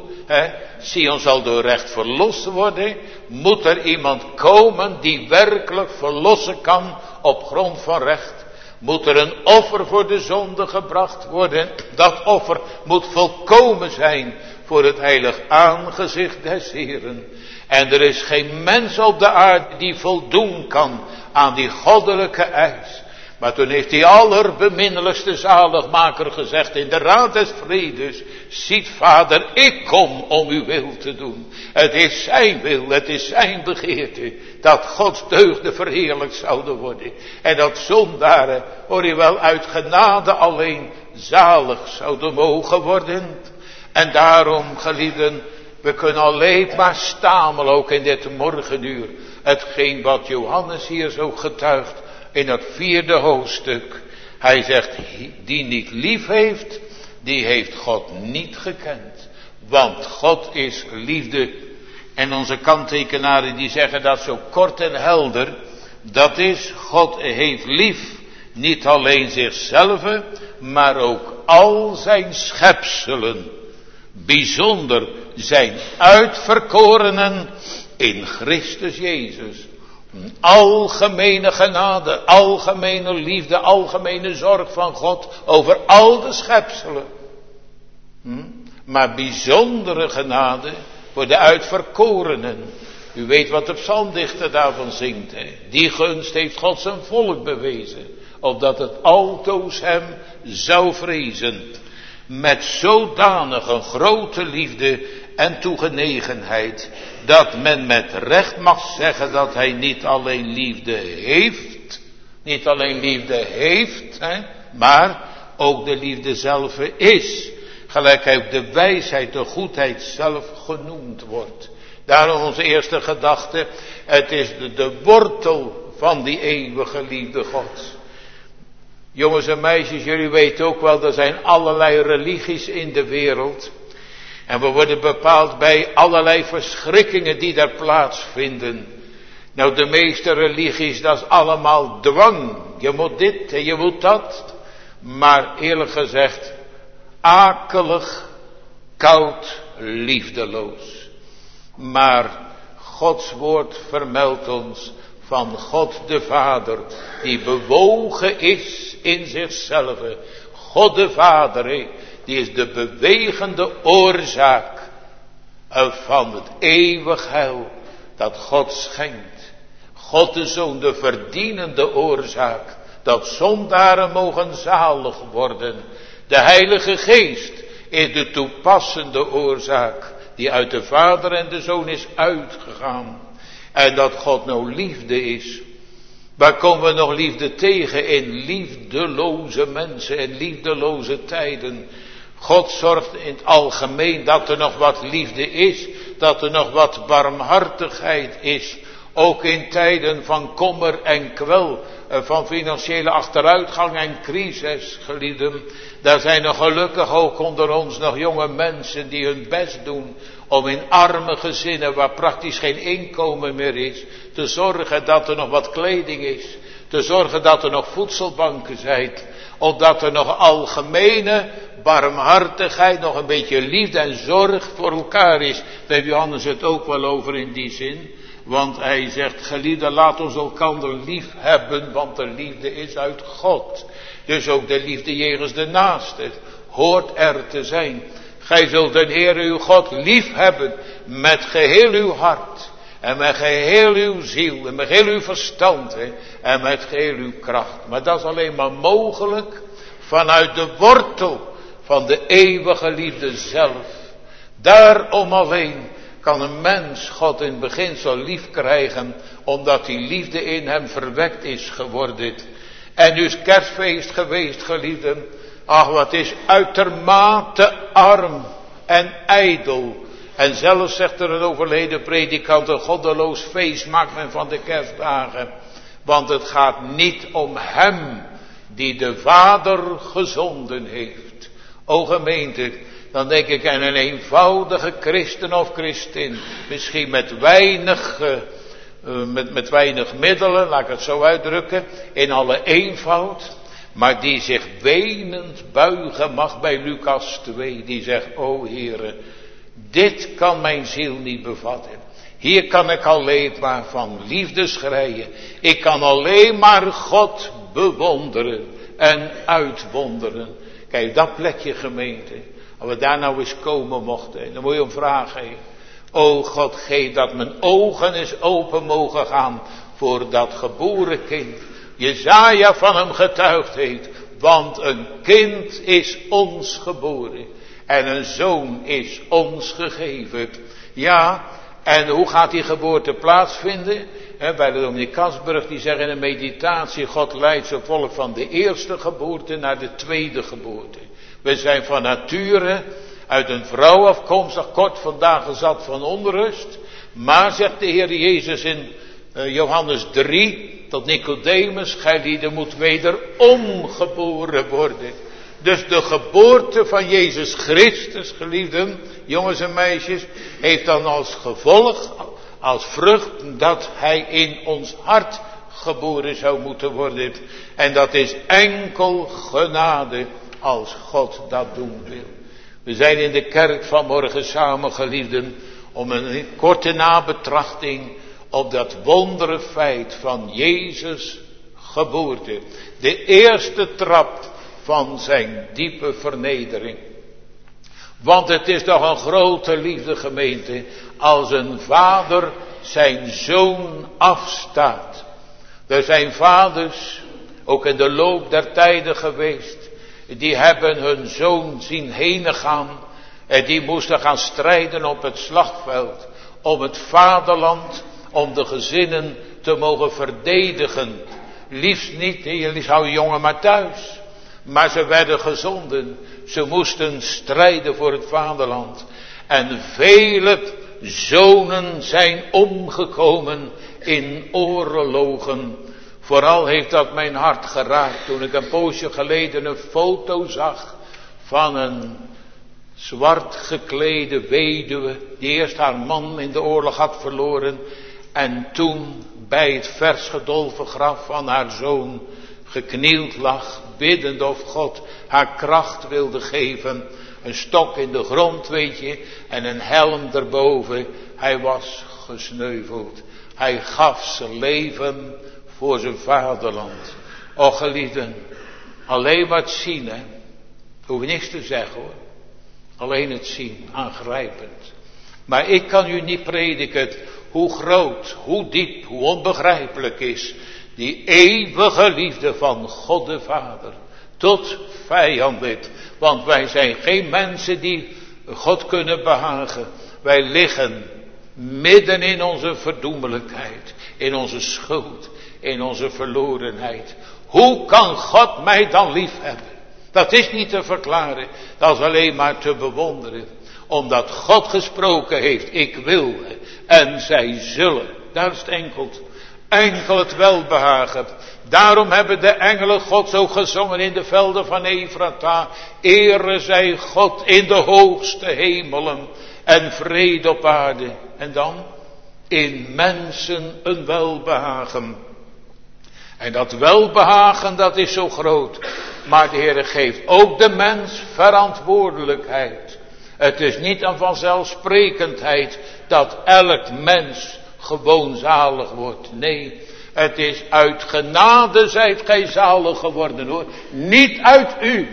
Sion zal door recht verlost worden, moet er iemand komen die werkelijk verlossen kan op grond van recht. Moet er een offer voor de zonde gebracht worden. Dat offer moet volkomen zijn voor het heilig aangezicht des Heeren. En er is geen mens op de aarde die voldoen kan aan die goddelijke eis. Maar toen heeft die allerbeminnelijkste zaligmaker gezegd in de raad des vredes: ziet vader, ik kom om uw wil te doen. Het is zijn wil, het is zijn begeerte, dat Gods deugden verheerlijkt zouden worden. En dat zondaren, hoor je wel, uit genade alleen zalig zouden mogen worden. En daarom, geliefden, we kunnen alleen maar stamelen ook in dit morgenuur. Hetgeen wat Johannes hier zo getuigt in het 4e hoofdstuk. Hij zegt, die niet lief heeft, die heeft God niet gekend. Want God is liefde. En onze kanttekenaren die zeggen dat zo kort en helder. Dat is, God heeft lief. Niet alleen zichzelf, maar ook al zijn schepselen. Bijzonder zijn uitverkorenen in Christus Jezus. Algemene genade, algemene liefde, algemene zorg van God over al de schepselen. Maar bijzondere genade voor de uitverkorenen. U weet wat de psalmdichter daarvan zingt. Die gunst heeft God zijn volk bewezen, opdat het altoos hem zou vrezen. Met zodanig een grote liefde en toegenegenheid, dat men met recht mag zeggen dat hij niet alleen liefde heeft, maar ook de liefde zelf is. Gelijk hij ook de wijsheid, de goedheid zelf genoemd wordt. Daarom onze eerste gedachte, het is de wortel van die eeuwige liefde Gods. Jongens en meisjes, jullie weten ook wel, er zijn allerlei religies in de wereld. En we worden bepaald bij allerlei verschrikkingen die daar plaatsvinden. Nou, de meeste religies, dat is allemaal dwang. Je moet dit en je moet dat. Maar eerlijk gezegd, akelig, koud, liefdeloos. Maar Gods woord vermeldt ons van God de Vader, die bewogen is in zichzelf. God de Vader, die is de bewegende oorzaak van het eeuwig heil dat God schenkt. God de Zoon, de verdienende oorzaak dat zondaren mogen zalig worden. De Heilige Geest is de toepassende oorzaak die uit de Vader en de Zoon is uitgegaan. En dat God nou liefde is. Waar komen we nog liefde tegen? In liefdeloze mensen en liefdeloze tijden. God zorgt in het algemeen dat er nog wat liefde is. Dat er nog wat barmhartigheid is. Ook in tijden van kommer en kwel. Van financiële achteruitgang en crisis, geliefden. Daar zijn er gelukkig ook onder ons nog jonge mensen die hun best doen. Om in arme gezinnen waar praktisch geen inkomen meer is. Te zorgen dat er nog wat kleding is. Te zorgen dat er nog voedselbanken zijn. Opdat er nog algemene barmhartigheid, nog een beetje liefde en zorg voor elkaar is. Daar heeft Johannes het ook wel over in die zin. Want hij zegt, geliefden, laat ons elkander lief hebben, want de liefde is uit God. Dus ook de liefde jegens de naaste hoort er te zijn. Gij zult de Heer uw God lief hebben met geheel uw hart. En met geheel uw ziel en met geheel uw verstand en met geheel uw kracht. Maar dat is alleen maar mogelijk vanuit de wortel van de eeuwige liefde zelf. Daarom alleen kan een mens God in het begin zo lief krijgen, omdat die liefde in hem verwekt is geworden. En nu is kerstfeest geweest, geliefden. Ach, wat is uitermate arm en ijdel. En zelfs zegt er een overleden predikant, een goddeloos feest maakt men van de kerstdagen. Want het gaat niet om hem die de Vader gezonden heeft. O gemeente, dan denk ik aan een eenvoudige christen of christin. Misschien met weinig middelen, laat ik het zo uitdrukken. In alle eenvoud. Maar die zich wenend buigen mag bij Lucas 2. Die zegt, o Heere, dit kan mijn ziel niet bevatten. Hier kan ik alleen maar van liefde schreien. Ik kan alleen maar God bewonderen en uitwonderen. Kijk, dat plekje gemeente. Als we daar nou eens komen mochten, dan moet je hem vragen. O God, geef dat mijn ogen eens open mogen gaan voor dat geboren kind. Jesaja van hem getuigd heeft. Want een kind is ons geboren. En een zoon is ons gegeven. Ja, en hoe gaat die geboorte plaatsvinden? Bij de dominee Kasburg, die zeggen in een meditatie, God leidt zijn volk van de eerste geboorte naar de tweede geboorte. We zijn van nature uit een vrouw afkomstig, kort vandaag gezat van onrust. Maar, zegt de Heer Jezus in Johannes 3, tot Nicodemus, gij lieden moet wederom geboren worden. Dus de geboorte van Jezus Christus, geliefden, jongens en meisjes, heeft dan als gevolg, als vrucht, dat hij in ons hart geboren zou moeten worden. En dat is enkel genade als God dat doen wil. We zijn in de kerk vanmorgen samen, geliefden, om een korte nabetrachting op dat wondere feit van Jezus geboorte. De eerste trap van zijn diepe vernedering. Want het is toch een grote liefde, gemeente, als een vader zijn zoon afstaat. Er zijn vaders, ook in de loop der tijden geweest, die hebben hun zoon zien heen gaan. En die moesten gaan strijden op het slagveld. Om het vaderland, om de gezinnen te mogen verdedigen. Liefst niet, liefst hou je jongen maar thuis. Maar ze werden gezonden. Ze moesten strijden voor het vaderland. En vele zonen zijn omgekomen in oorlogen. Vooral heeft dat mijn hart geraakt toen ik een poosje geleden een foto zag van een zwart geklede weduwe die eerst haar man in de oorlog had verloren en toen bij het vers gedolven graf van haar zoon geknield lag, biddend of God haar kracht wilde geven. Een stok in de grond, weet je, en een helm erboven. Hij was gesneuveld. Hij gaf zijn leven voor zijn vaderland. Och geliefden, alleen maar het zien, hè. Hoef je niks te zeggen, hoor. Alleen het zien, aangrijpend. Maar ik kan u niet prediken hoe groot, hoe diep, hoe onbegrijpelijk is die eeuwige liefde van God de Vader tot vijanden. Want wij zijn geen mensen die God kunnen behagen. Wij liggen Midden in onze verdoemelijkheid, in onze schuld, in onze verlorenheid. Hoe kan God mij dan lief hebben? Dat is niet te verklaren, dat is alleen maar te bewonderen. Omdat God gesproken heeft, ik wil en zij zullen. Daar is het enkel het welbehagen. Daarom hebben de engelen God zo gezongen in de velden van Efrata. Ere zij God in de hoogste hemelen en vrede op aarde. En dan in mensen een welbehagen. En dat welbehagen, dat is zo groot. Maar de Heer geeft ook de mens verantwoordelijkheid. Het is niet een vanzelfsprekendheid dat elk mens gewoon zalig wordt. Nee, het is uit genade zijt gij zalig geworden hoor. Niet uit u.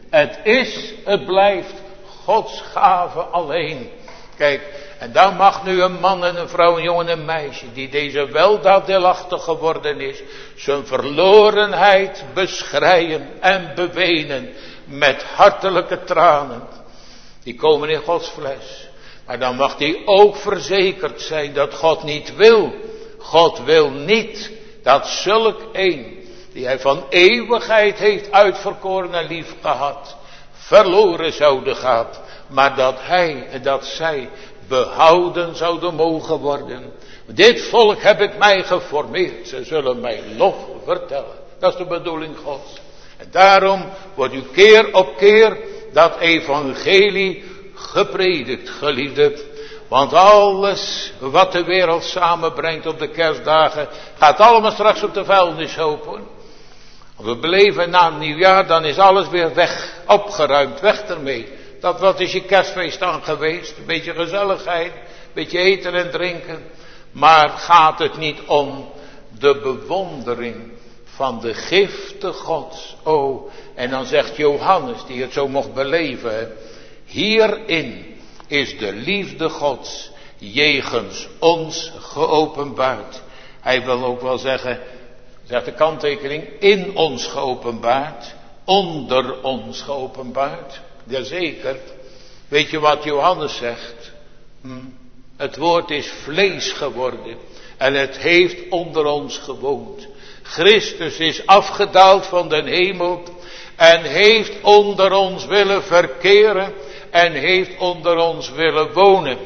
Het blijft Gods gave alleen. Kijk, en dan mag nu een man en een vrouw, een jongen en een meisje, die deze weldaad deelachtig geworden is, zijn verlorenheid beschreien en bewenen met hartelijke tranen. Die komen in Gods fles. Maar dan mag die ook verzekerd zijn dat God niet wil. God wil niet dat zulk een, die hij van eeuwigheid heeft uitverkoren en lief gehad, verloren zouden gaan. Maar dat hij en dat zij behouden zouden mogen worden. Dit volk heb ik mij geformeerd. Ze zullen mij lof vertellen. Dat is de bedoeling Gods. En daarom wordt u keer op keer dat evangelie gepredikt, geliefde. Want alles wat de wereld samenbrengt op de kerstdagen, gaat allemaal straks op de vuilnishoop hoor. We beleven na het nieuwjaar, dan is alles weer weg, opgeruimd, weg ermee. Wat is je kerstfeest dan geweest? Een beetje gezelligheid, een beetje eten en drinken. Maar gaat het niet om de bewondering van de gifte Gods? Oh, en dan zegt Johannes, die het zo mocht beleven, hierin is de liefde Gods jegens ons geopenbaard. Hij wil ook wel zeggen, zegt de kanttekening, in ons geopenbaard, onder ons geopenbaard. Jazeker. Weet je wat Johannes zegt? Het woord is vlees geworden en het heeft onder ons gewoond. Christus is afgedaald van den hemel en heeft onder ons willen verkeren en heeft onder ons willen wonen.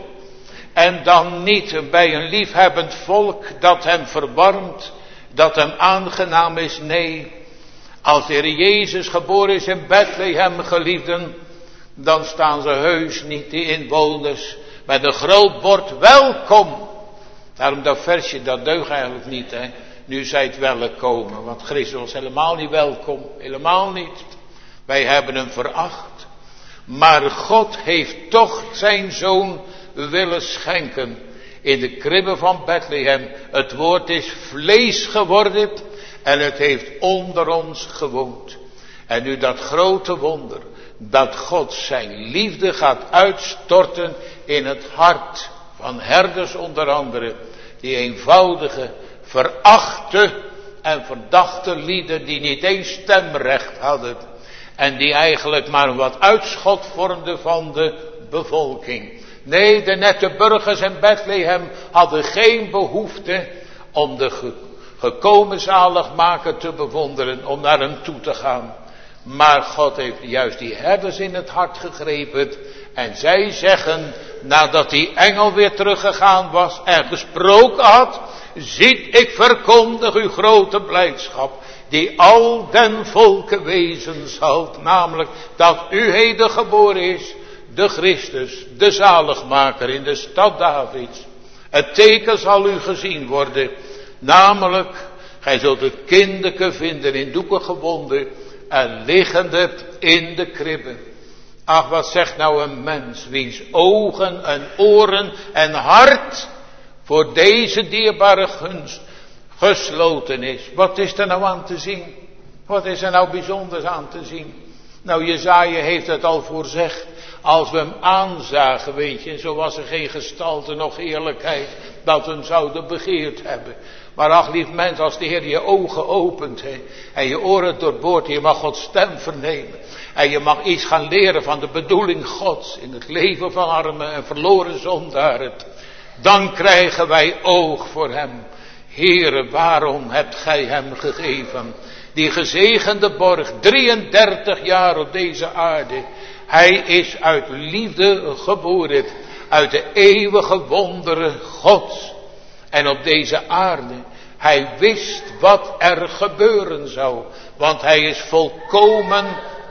En dan niet bij een liefhebbend volk dat hem verwarmt, dat hem aangenaam is. Nee, als de Heer Jezus geboren is in Bethlehem, geliefden, dan staan ze heus niet, die inwoners, met een groot bord welkom. Daarom dat versje, dat deugt eigenlijk niet, hè. Nu zijt welkom, want Christus was helemaal niet welkom, helemaal niet. Wij hebben hem veracht. Maar God heeft toch zijn zoon willen schenken in de kribbe van Bethlehem. Het woord is vlees geworden en het heeft onder ons gewoond. En nu dat grote wonder, dat God zijn liefde gaat uitstorten in het hart van herders onder andere. Die eenvoudige, verachte en verdachte lieden die niet eens stemrecht hadden. En die eigenlijk maar wat uitschot vormden van de bevolking. Nee, de nette burgers in Bethlehem hadden geen behoefte om de gekomen zaligmaker te bewonderen, om naar hem toe te gaan. Maar God heeft juist die herders in het hart gegrepen. En zij zeggen, nadat die engel weer teruggegaan was en gesproken had, ziet, ik verkondig uw grote blijdschap, die al den volken wezen zal, namelijk dat u heden geboren is, de Christus, de zaligmaker in de stad Davids. Het teken zal u gezien worden, namelijk, gij zult het kindeke vinden in doeken gewonden en liggende in de kribbe. Ach, wat zegt nou een mens, wiens ogen en oren en hart voor deze dierbare gunst gesloten is. Wat is er nou aan te zien? Wat is er nou bijzonders aan te zien? Nou, Jesaja heeft het al voorzegd. Als we hem aanzagen, weet je, zo was er geen gestalte noch eerlijkheid dat we hem zouden begeerd hebben. Maar ach, lief mens, als de Heer je ogen opent en je oren doorboort, je mag Gods stem vernemen. En je mag iets gaan leren van de bedoeling Gods in het leven van armen en verloren zondaren. Dan krijgen wij oog voor hem. Heere, waarom hebt gij hem gegeven? Die gezegende borg, 33 jaar op deze aarde. Hij is uit liefde geboren. Uit de eeuwige wonderen Gods. En op deze aarde, hij wist wat er gebeuren zou. Want hij is volkomen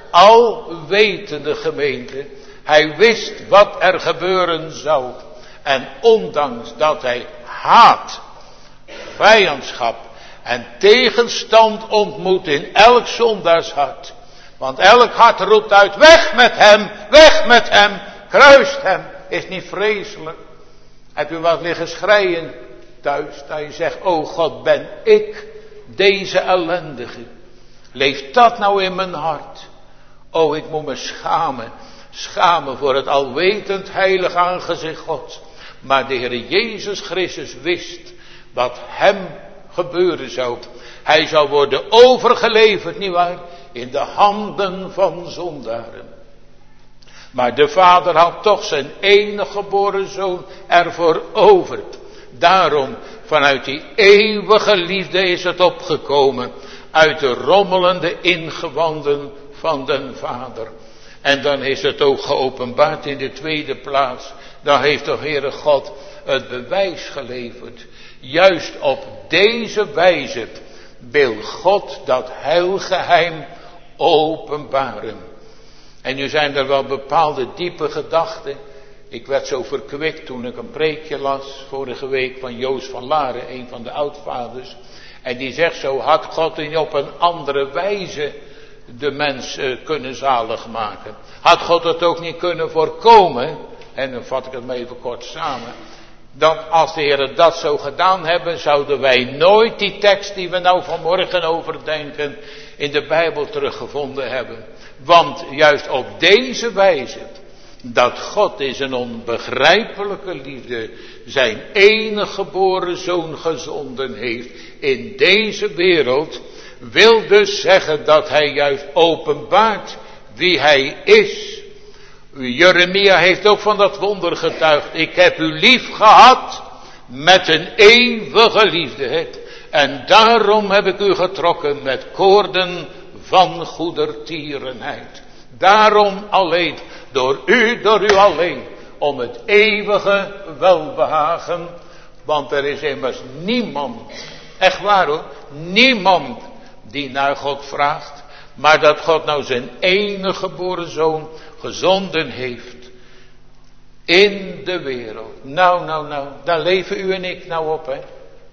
alwetende, gemeente. Hij wist wat er gebeuren zou. En ondanks dat hij haat, vijandschap en tegenstand ontmoet in elk zondaarshart. Want elk hart roept uit, weg met hem, kruist hem. Is niet vreselijk? Heb je wat liggen schreien thuis, dat je zegt, o God, ben ik deze ellendige? Leeft dat nou in mijn hart? O, ik moet me schamen voor het alwetend heilig aangezicht Gods. Maar de Heer Jezus Christus wist wat hem gebeuren zou. Hij zou worden overgeleverd, nietwaar, in de handen van zondaren. Maar de Vader had toch zijn enige geboren zoon ervoor over. Daarom, vanuit die eeuwige liefde is het opgekomen. Uit de rommelende ingewanden van den Vader. En dan is het ook geopenbaard in de tweede plaats. Dan heeft de Heere God het bewijs geleverd. Juist op deze wijze wil God dat heilgeheim openbaren. En nu zijn er wel bepaalde diepe gedachten. Ik werd zo verkwikt toen ik een preekje las vorige week van Joost van Laren, een van de oudvaders. En die zegt zo, had God niet op een andere wijze de mens kunnen zalig maken? Had God het ook niet kunnen voorkomen? En dan vat ik het maar even kort samen. Dat als de Heer dat zo gedaan hebben, zouden wij nooit die tekst die we nou vanmorgen overdenken in de Bijbel teruggevonden hebben. Want juist op deze wijze, dat God in zijn onbegrijpelijke liefde zijn enige geboren zoon gezonden heeft in deze wereld, wil dus zeggen dat hij juist openbaart wie hij is. Jeremia heeft ook van dat wonder getuigd. Ik heb u lief gehad met een eeuwige liefde. En daarom heb ik u getrokken met koorden van goedertierenheid. Daarom alleen, door u alleen, om het eeuwige welbehagen. Want er is immers niemand, echt waar hoor, niemand die naar God vraagt. Maar dat God nou zijn enige geboren zoon gezonden heeft in de wereld. Nou, daar leven u en ik nou op, hè.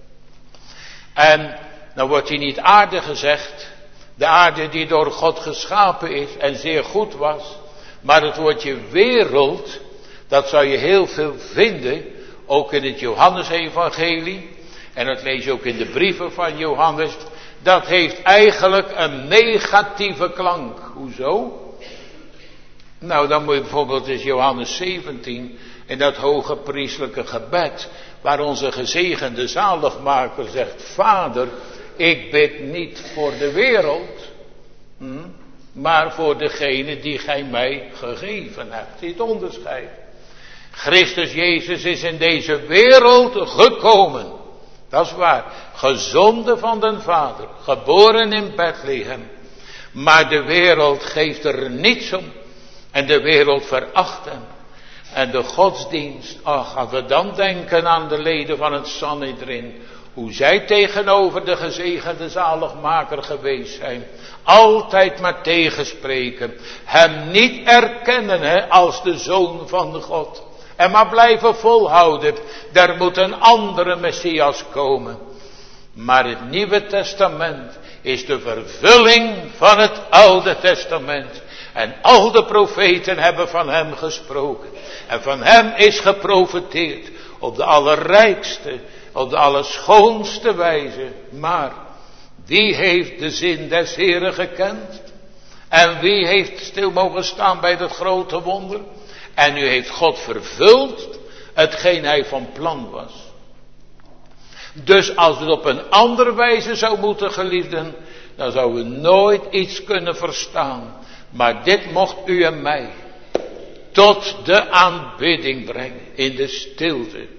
En nou wordt hier niet aarde gezegd, de aarde die door God geschapen is en zeer goed was. Maar het woordje wereld, dat zou je heel veel vinden, ook in het Johannesevangelie. En dat lees je ook in de brieven van Johannes. Dat heeft eigenlijk een negatieve klank. Hoezo? Nou, dan moet je bijvoorbeeld eens Johannes 17 in dat hoge priestelijke gebed, waar onze gezegende zaligmaker zegt, Vader, ik bid niet voor de wereld, maar voor degene die gij mij gegeven hebt. Zie het onderscheid. Christus Jezus is in deze wereld gekomen. Dat is waar. Gezonden van den Vader. Geboren in Bethlehem. Maar de wereld geeft er niets om. En de wereld veracht hem. En de godsdienst. Gaan we dan denken aan de leden van het Sanhedrin. Hoe zij tegenover de gezegende zaligmaker geweest zijn. Altijd maar tegenspreken. Hem niet erkennen als de Zoon van God. En maar blijven volhouden. Er moet een andere Messias komen. Maar het Nieuwe Testament is de vervulling van het Oude Testament. En al de profeten hebben van hem gesproken. En van hem is geprofeteerd op de allerrijkste, op de allerschoonste wijze. Maar wie heeft de zin des Heren gekend? En wie heeft stil mogen staan bij dat grote wonder? En nu heeft God vervuld hetgeen hij van plan was. Dus als het op een andere wijze zou moeten, geliefden, dan zouden we nooit iets kunnen verstaan. Maar dit mocht u en mij tot de aanbidding brengen in de stilte.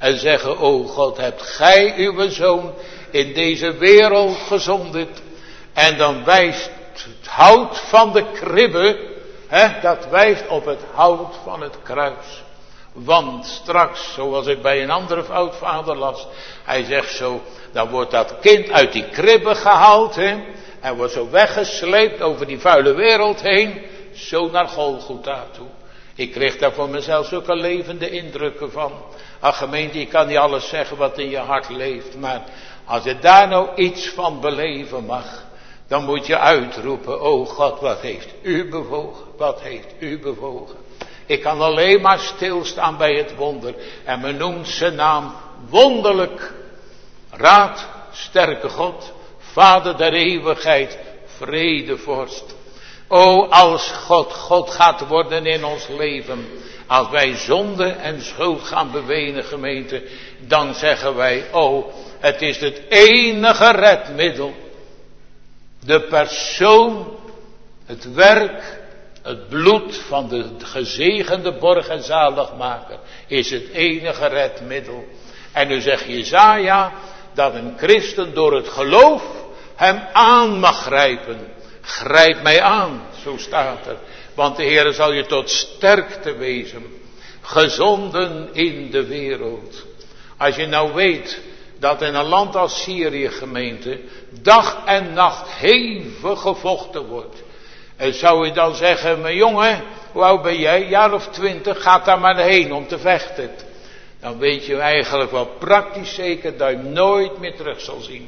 En zeggen, o God, hebt gij uw zoon in deze wereld gezonden. En dan wijst het hout van de kribbe, dat wijst op het hout van het kruis. Want straks, zoals ik bij een andere oudvader las, hij zegt zo, dan wordt dat kind uit die kribbe gehaald, en wordt zo weggesleept over die vuile wereld heen, zo naar Golgotha toe. Ik kreeg daar voor mezelf zulke levende indrukken van. Ach gemeente, je kan niet alles zeggen wat in je hart leeft, maar als je daar nou iets van beleven mag, dan moet je uitroepen, o God, wat heeft u bewogen, wat heeft u bewogen. Ik kan alleen maar stilstaan bij het wonder, en men noemt zijn naam wonderlijk, raad, sterke God, Vader der eeuwigheid, vredevorst. O, als God gaat worden in ons leven, als wij zonde en schuld gaan bewenen, gemeente, dan zeggen wij, o, het is het enige redmiddel. De persoon, het werk, het bloed van de gezegende borg en zaligmaker is het enige redmiddel. En nu zegt Jesaja dat een christen door het geloof hem aan mag grijpen. Grijp mij aan, zo staat er. Want de Heer zal je tot sterkte wezen. Gezonden in de wereld. Als je nou weet dat in een land als Syrië, gemeente, dag en nacht hevig gevochten wordt. En zou je dan zeggen, mijn jongen, hoe oud ben jij? Jaar of 20, gaat daar maar heen om te vechten. Dan weet je eigenlijk wel praktisch zeker dat je hem nooit meer terug zal zien.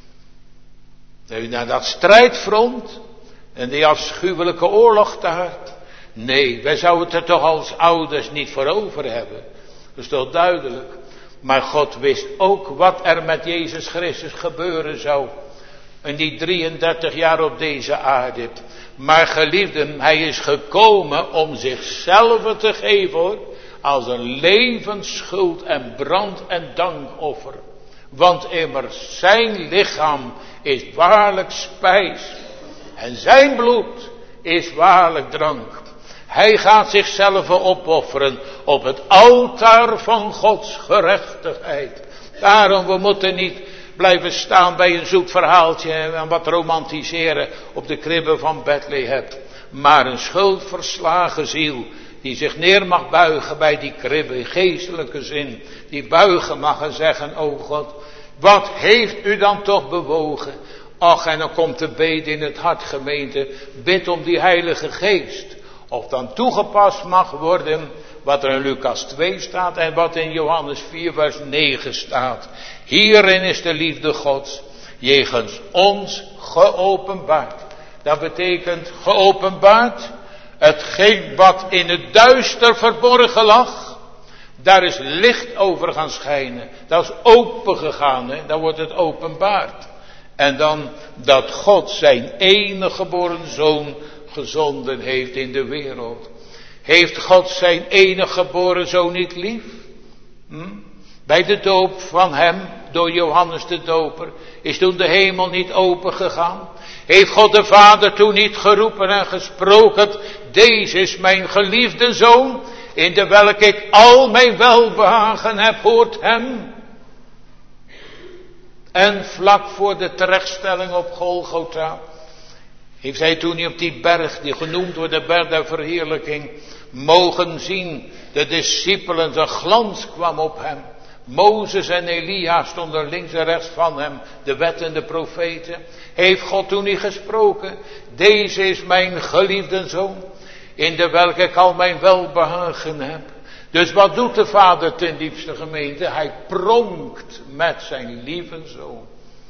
Dat je naar dat strijdfront en die afschuwelijke oorlog daar. Nee, wij zouden het er toch als ouders niet voor over hebben. Dat is toch duidelijk. Maar God wist ook wat er met Jezus Christus gebeuren zou. In die 33 jaar op deze aarde. Maar geliefden, hij is gekomen om zichzelf te geven, hoor. Als een levensschuld en brand en dankoffer. Want immers zijn lichaam is waarlijk spijs. En zijn bloed is waarlijk drank. Hij gaat zichzelf opofferen op het altaar van Gods gerechtigheid. Daarom, we moeten niet blijven staan bij een zoet verhaaltje en wat romantiseren op de kribbe van Bethlehem. Maar een schuldverslagen ziel die zich neer mag buigen bij die kribbe in geestelijke zin. Die buigen mag en zeggen, o God, wat heeft u dan toch bewogen? Ach, en dan komt de bede in het hart, gemeente. Bid om die Heilige Geest. Of dan toegepast mag worden wat er in Lucas 2 staat en wat in Johannes 4 vers 9 staat. Hierin is de liefde Gods jegens ons geopenbaard. Dat betekent geopenbaard. Hetgeen wat in het duister verborgen lag, daar is licht over gaan schijnen. Dat is open gegaan, dan wordt het openbaard. En dan dat God zijn enige geboren zoon gezonden heeft in de wereld. Heeft God zijn enige geboren zoon niet lief? Bij de doop van hem door Johannes de Doper is toen de hemel niet open gegaan. Heeft God de Vader toen niet geroepen en gesproken, deze is mijn geliefde zoon, in de welke ik al mijn welbehagen heb, hoort hem. En vlak voor de terechtstelling op Golgotha heeft hij toen niet op die berg, die genoemd wordt de berg der verheerlijking, mogen zien, de discipelen, de glans kwam op hem. Mozes en Elia stonden links en rechts van hem, de wet en de profeten. Heeft God toen niet gesproken, deze is mijn geliefde zoon, in de welke ik al mijn welbehagen heb. Dus wat doet de Vader ten diepste, gemeente? Hij pronkt met zijn lieve zoon.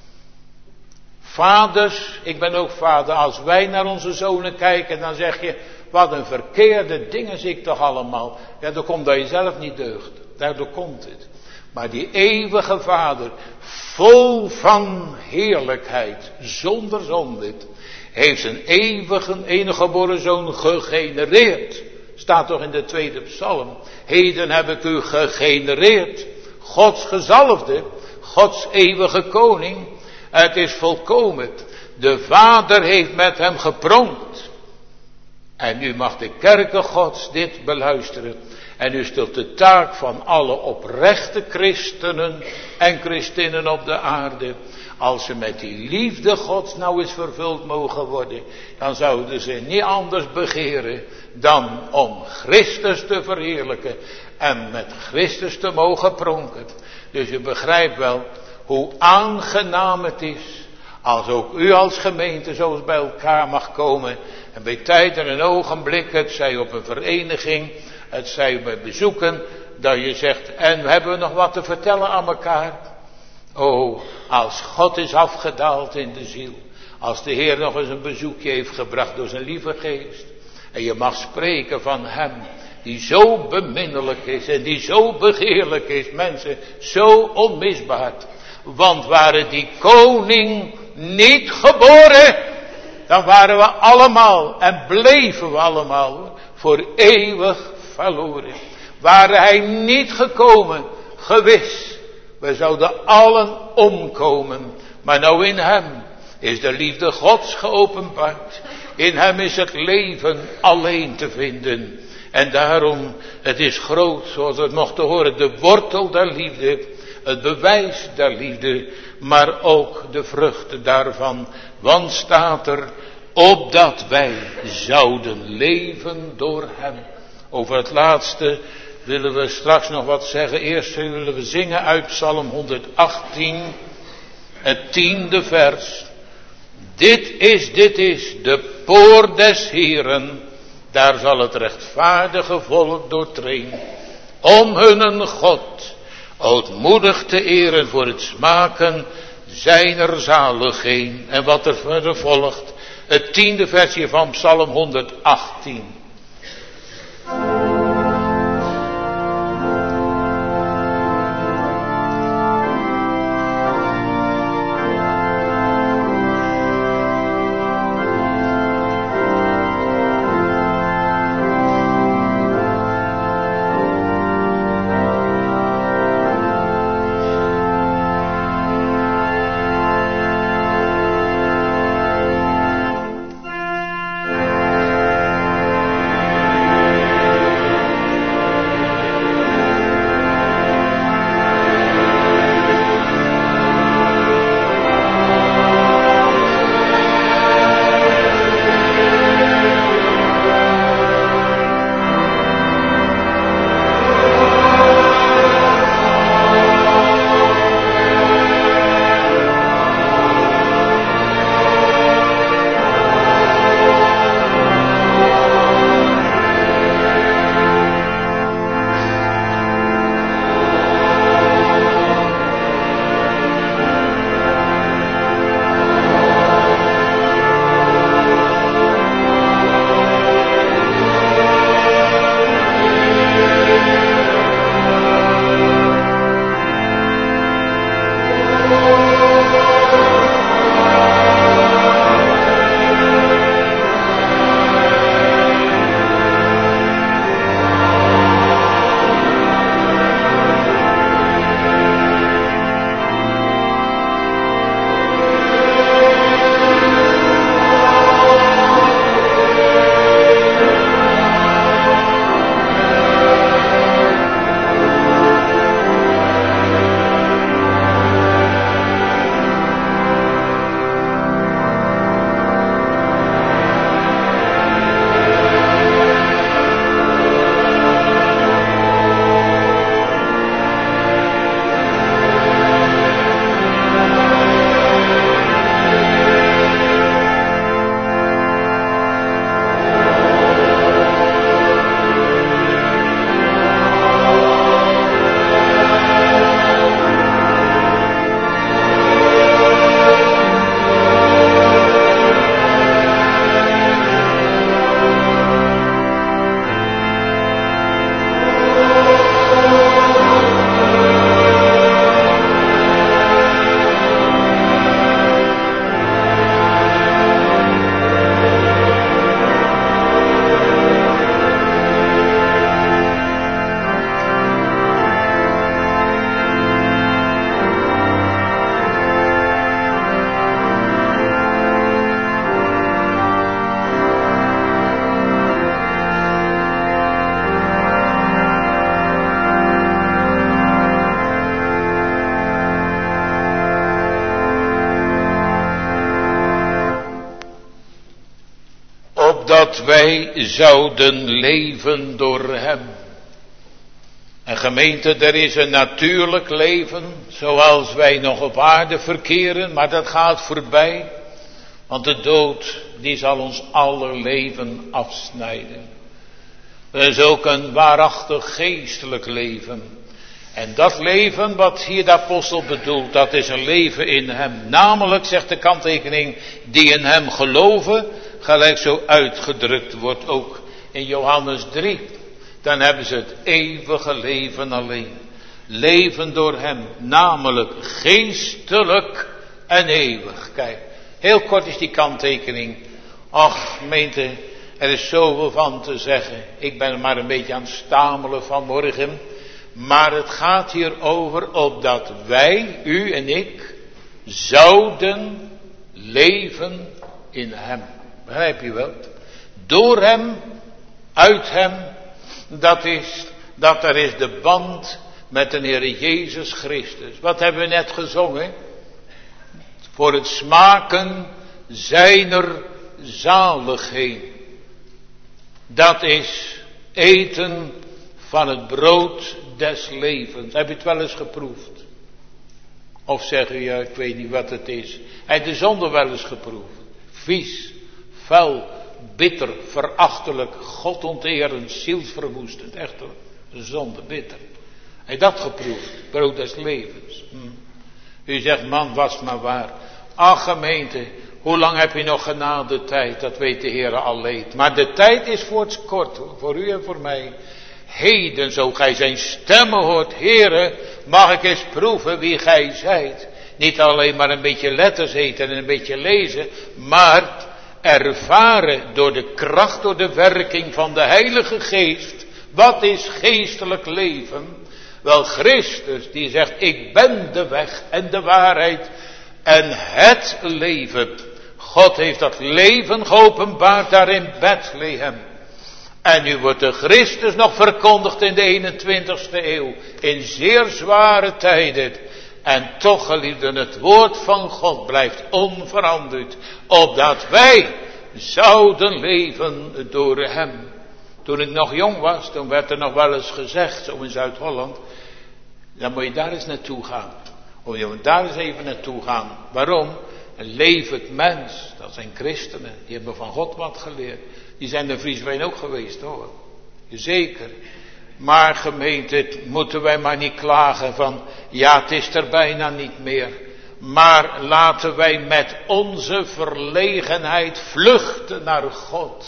Vaders, ik ben ook vader, als wij naar onze zonen kijken, dan zeg je, wat een verkeerde dingen zie ik toch allemaal. Ja, dan komt dat je zelf niet deugt. Daardoor komt het. Maar die eeuwige Vader, vol van heerlijkheid, zonder zonde, heeft zijn enige geboren zoon gegenereerd. Staat toch in de 2e psalm. Heden heb ik u gegenereerd. Gods gezalfde, Gods eeuwige koning. Het is volkomen. De Vader heeft met hem gepronkt. En nu mag de kerke Gods dit beluisteren. En nu is het de taak van alle oprechte christenen en christinnen op de aarde. Als ze met die liefde Gods nou eens vervuld mogen worden, dan zouden ze niet anders begeren dan om Christus te verheerlijken en met Christus te mogen pronken. Dus je begrijpt wel hoe aangenaam het is als ook u als gemeente zo eens bij elkaar mag komen en bij tijd en een ogenblik, het zij op een vereniging, het zij bij bezoeken, dat je zegt, en we hebben nog wat te vertellen aan elkaar. Oh, als God is afgedaald in de ziel, als de Heer nog eens een bezoekje heeft gebracht door zijn lieve geest, en je mag spreken van hem, die zo beminnelijk is en die zo begeerlijk is, mensen, zo onmisbaar. Want waren die koning niet geboren, dan waren we allemaal en bleven we allemaal voor eeuwig verloren. Waren hij niet gekomen, gewis, we zouden allen omkomen. Maar nou in hem is de liefde Gods geopenbaard. In hem is het leven alleen te vinden. En daarom, het is groot, zoals we het mochten horen, de wortel der liefde, het bewijs der liefde, maar ook de vruchten daarvan. Want staat er, opdat wij zouden leven door hem. Over het laatste willen we straks nog wat zeggen. Eerst willen we zingen uit Psalm 118, het 10e vers. Dit is de poort des Heeren, daar zal het rechtvaardige volk doortreden, om hun God ootmoedig te eren voor het smaken zijner zaligheid. En wat er verder volgt, het 10e versje van Psalm 118. wij zouden leven door hem. En gemeente, er is een natuurlijk leven, zoals wij nog op aarde verkeren, maar dat gaat voorbij. Want de dood, die zal ons aller leven afsnijden. Er is ook een waarachtig geestelijk leven. En dat leven wat hier de apostel bedoelt, dat is een leven in hem. Namelijk, zegt de kanttekening, die in hem geloven, gelijk zo uitgedrukt wordt ook in Johannes 3. Dan hebben ze het eeuwige leven alleen. Leven door hem, namelijk geestelijk en eeuwig. Kijk, heel kort is die kanttekening. Ach, gemeente, er is zoveel van te zeggen. Ik ben er maar een beetje aan het stamelen vanmorgen. Maar het gaat hier over opdat wij, u en ik, zouden leven in hem. Begrijp je wel? Door hem, uit hem, dat er is de band met de Heer Jezus Christus. Wat hebben we net gezongen? Voor het smaken zijner zaligheid. Dat is eten van het brood des levens. Heb je het wel eens geproefd? Of zeg je, ja, ik weet niet wat het is. Heb je de zonde wel eens geproefd? Vies, vuil, bitter, verachtelijk, godonterend, zielsverwoestend. Echt hoor, de zonde, bitter. Heb je dat geproefd? Brood des levens. U zegt, man, was maar waar. Ach gemeente, hoe lang heb je nog genade tijd? Dat weet de Heer alleen. Maar de tijd is voorts kort, hoor, voor u en voor mij. Heden, zo gij zijn stemmen hoort, Heere, mag ik eens proeven wie gij zijt. Niet alleen maar een beetje letters eten en een beetje lezen, maar ervaren door de kracht, door de werking van de Heilige Geest. Wat is geestelijk leven? Wel, Christus die zegt, ik ben de weg en de waarheid en het leven. God heeft dat leven geopenbaard daar in Bethlehem. En nu wordt de Christus nog verkondigd in de 21ste eeuw. In zeer zware tijden. En toch, geliefden, het woord van God blijft onveranderd. Opdat wij zouden leven door hem. Toen ik nog jong was, toen werd er nog wel eens gezegd, zo in Zuid-Holland. Dan moet je daar eens naartoe gaan. Of je moet daar eens even naartoe gaan. Waarom? Een levend mens, dat zijn christenen. Die hebben van God wat geleerd. Die zijn de Vrieswijn ook geweest hoor. Zeker. Maar gemeente, moeten wij maar niet klagen van, ja het is er bijna niet meer. Maar laten wij met onze verlegenheid vluchten naar God.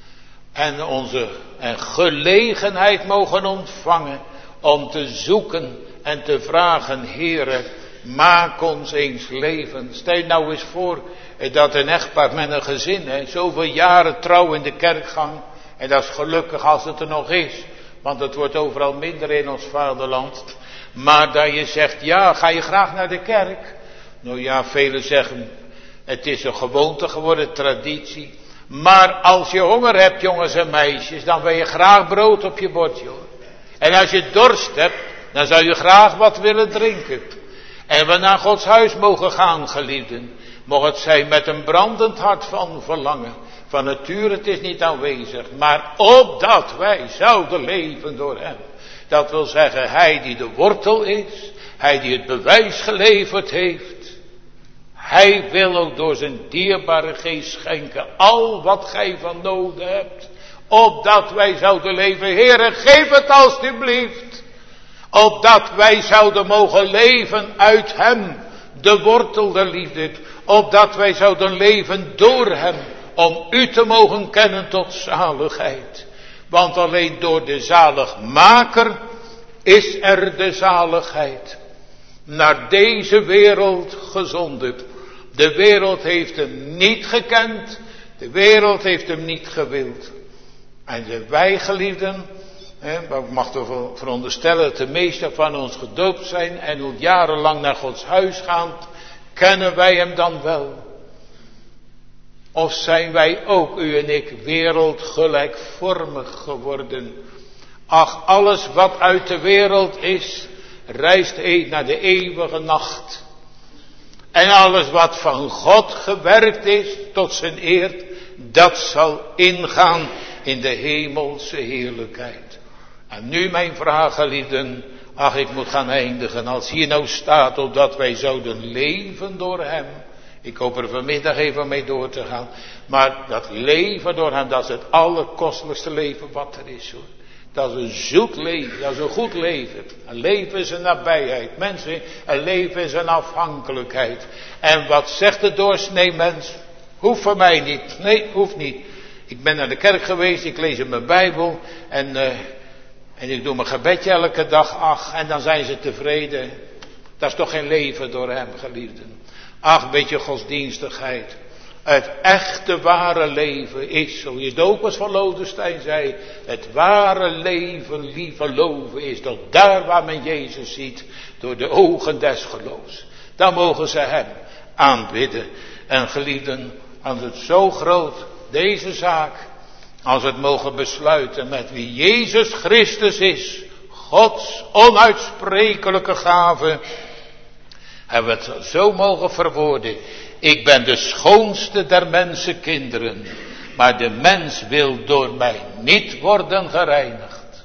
En onze gelegenheid mogen ontvangen om te zoeken en te vragen, Heere, maak ons eens leven. Stel je nou eens voor dat een echtpaar met een gezin, zoveel jaren trouw in de kerkgang. En dat is gelukkig als het er nog is. Want het wordt overal minder in ons vaderland. Maar dat je zegt, ja, ga je graag naar de kerk? Nou ja, velen zeggen, het is een gewoonte geworden, traditie. Maar als je honger hebt, jongens en meisjes, dan wil je graag brood op je bordje hoor. En als je dorst hebt, dan zou je graag wat willen drinken. En we naar Gods huis mogen gaan, geliefden. Mocht het zijn met een brandend hart van verlangen. Van nature het is niet aanwezig. Maar opdat wij zouden leven door hem. Dat wil zeggen, hij die de wortel is. Hij die het bewijs geleverd heeft. Hij wil ook door zijn dierbare geest schenken. Al wat gij van nodig hebt. Opdat wij zouden leven. Heere, geef het alstublieft. Opdat wij zouden mogen leven uit hem. De wortel der liefde. Opdat wij zouden leven door hem. Om u te mogen kennen tot zaligheid. Want alleen door de zaligmaker is er de zaligheid. Naar deze wereld gezonden. De wereld heeft hem niet gekend. De wereld heeft hem niet gewild. En wij geliefden, ik mag toch veronderstellen dat de meesten van ons gedoopt zijn en al jarenlang naar Gods huis gaan, kennen wij hem dan wel? Of zijn wij ook, u en ik, wereldgelijkvormig geworden? Ach, alles wat uit de wereld is, reist naar de eeuwige nacht. En alles wat van God gewerkt is, tot zijn eer, dat zal ingaan in de hemelse heerlijkheid. En nu mijn vraag, geliefden, ach, ik moet gaan eindigen. Als hier nou staat opdat wij zouden leven door hem. Ik hoop er vanmiddag even mee door te gaan. Maar dat leven door hem, dat is het allerkostelijkste leven wat er is, hoor. Dat is een zoet leven, dat is een goed leven. Een leven is een nabijheid. Mensen, een leven is een afhankelijkheid. En wat zegt de doorsnee mens? Hoeft van mij niet. Nee, hoeft niet. Ik ben naar de kerk geweest, ik lees in mijn Bijbel. En ik doe mijn gebedje elke dag. Ach, en dan zijn ze tevreden. Dat is toch geen leven door hem, geliefden. Ach, een beetje godsdienstigheid. Het echte ware leven is, zoals de dopers van Lodenstein zei, het ware leven, lieve loven, is dat daar waar men Jezus ziet, door de ogen des geloofs. Dan mogen ze hem aanbidden. En geliefden, als het zo groot, deze zaak, als we het mogen besluiten met wie Jezus Christus is, Gods onuitsprekelijke gave, hebben we het zo mogen verwoorden. Ik ben de schoonste der mensenkinderen, maar de mens wil door mij niet worden gereinigd.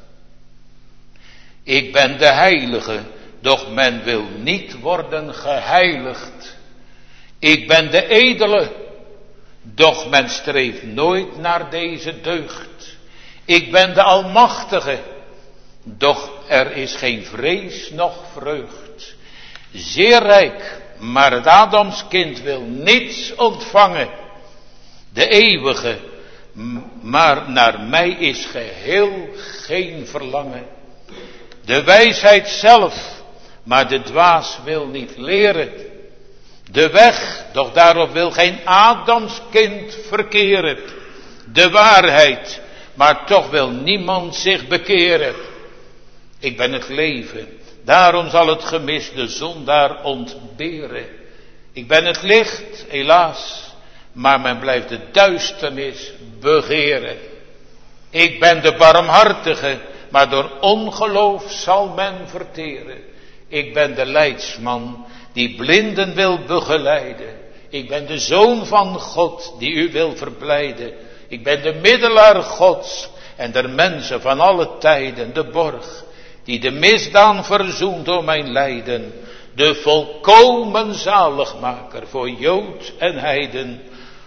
Ik ben de heilige, doch men wil niet worden geheiligd. Ik ben de edele, doch men streeft nooit naar deze deugd. Ik ben de almachtige, doch er is geen vrees noch vreugd. Zeer rijk, maar het Adamskind wil niets ontvangen. De eeuwige, maar naar mij is geheel geen verlangen. De wijsheid zelf, maar de dwaas wil niet leren. De weg, doch daarop wil geen Adamskind verkeren. De waarheid, maar toch wil niemand zich bekeren. Ik ben het leven. Daarom zal het gemis de zondaar ontberen. Ik ben het licht, helaas, maar men blijft de duisternis begeren. Ik ben de barmhartige, maar door ongeloof zal men verteren. Ik ben de leidsman die blinden wil begeleiden. Ik ben de zoon van God die u wil verblijden. Ik ben de middelaar Gods en der mensen van alle tijden, de borg die de misdaan verzoent door mijn lijden. De volkomen zaligmaker voor Jood en heiden.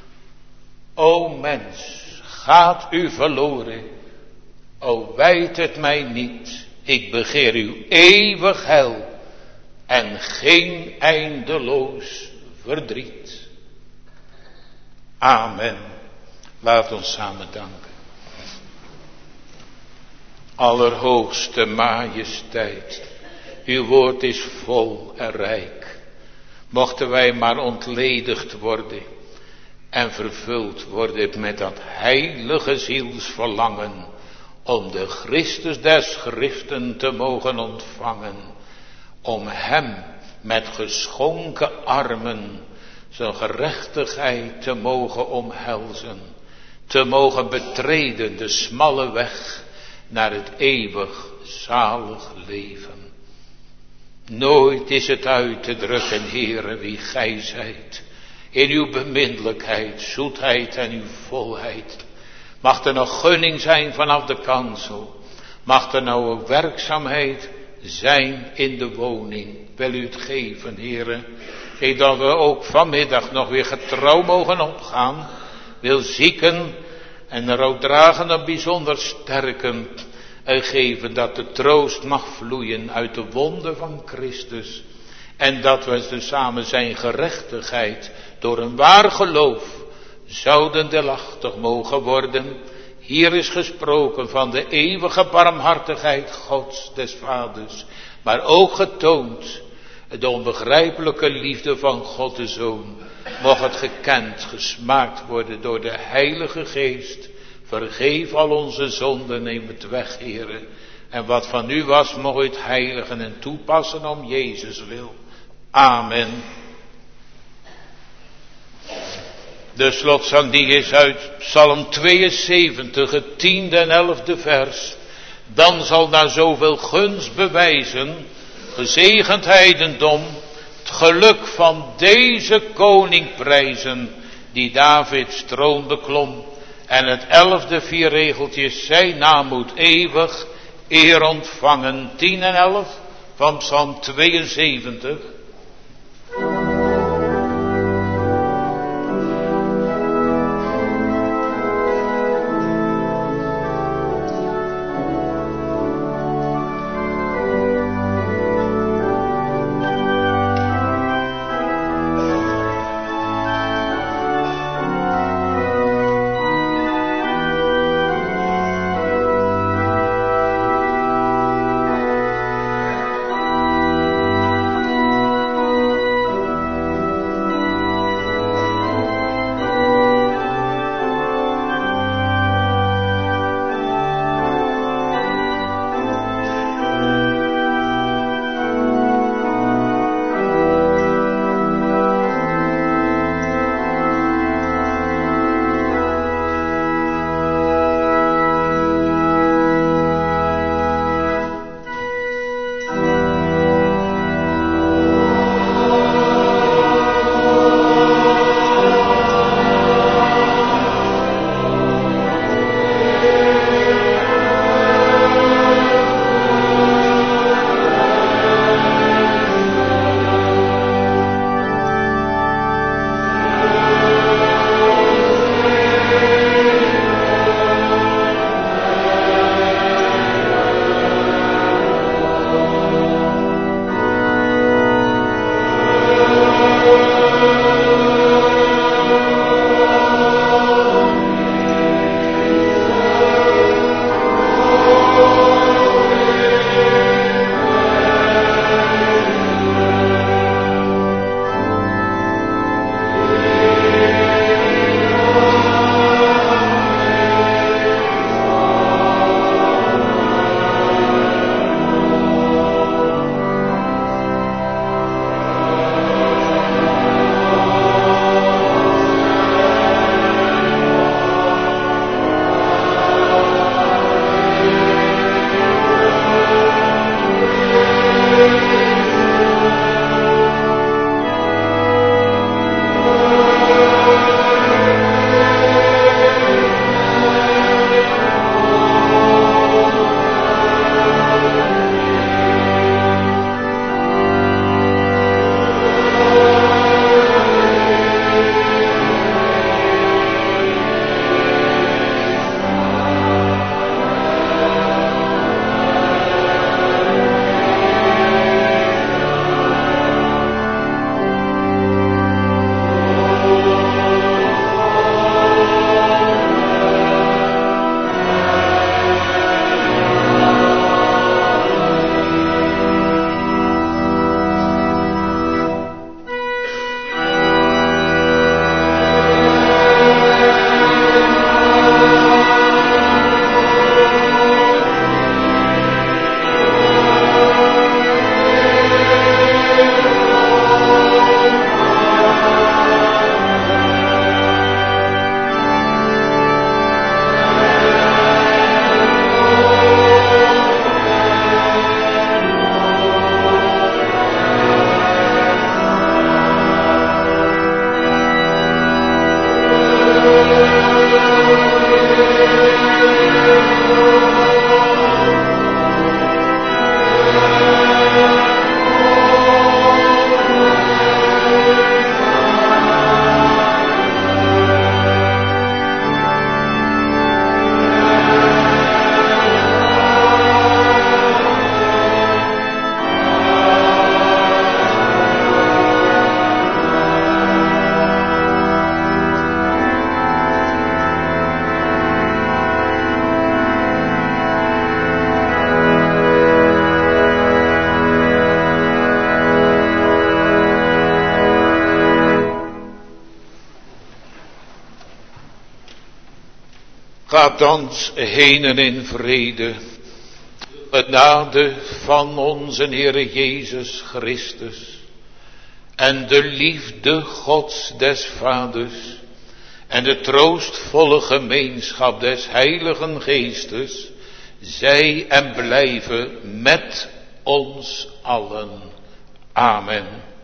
O mens, gaat u verloren. O wijd het mij niet. Ik begeer uw eeuwig heil en geen eindeloos verdriet. Amen. Laat ons samen danken. Allerhoogste majesteit, uw woord is vol en rijk. Mochten wij maar ontledigd worden en vervuld worden met dat heilige zielsverlangen om de Christus des Schriften te mogen ontvangen, om hem met geschonken armen zijn gerechtigheid te mogen omhelzen, te mogen betreden de smalle weg naar het eeuwig zalig leven. Nooit is het uit te drukken, Heere, wie gij zijt, in uw beminnelijkheid, zoetheid en uw volheid. Mag er nog gunning zijn vanaf de kansel, mag er nou een werkzaamheid zijn in de woning. Wil u het geven, Heere, zodat we ook vanmiddag nog weer getrouw mogen opgaan, wil zieken en rouwdragenden bijzonder sterken en geven dat de troost mag vloeien uit de wonden van Christus. En dat we dus samen zijn gerechtigheid door een waar geloof zouden deelachtig mogen worden. Hier is gesproken van de eeuwige barmhartigheid Gods des Vaders, maar ook getoond de onbegrijpelijke liefde van God de Zoon. Mocht het gekend, gesmaakt worden door de Heilige Geest. Vergeef al onze zonden, neem het weg, Heere. En wat van u was, mocht u het heiligen en toepassen om Jezus wil. Amen. De slotzang die is uit Psalm 72, het 10e en 11e vers. Dan zal naar zoveel gunst bewijzen, gezegend heidendom, het geluk van deze koning prijzen die Davids troon beklom. En het 11e 4 regeltjes, zijn naam moet eeuwig eer ontvangen. 10 en 11 van Psalm 72. Gaat thans heen en in vrede. De genade van onze Heere Jezus Christus en de liefde Gods des Vaders en de troostvolle gemeenschap des Heiligen Geestes zij en blijven met ons allen. Amen.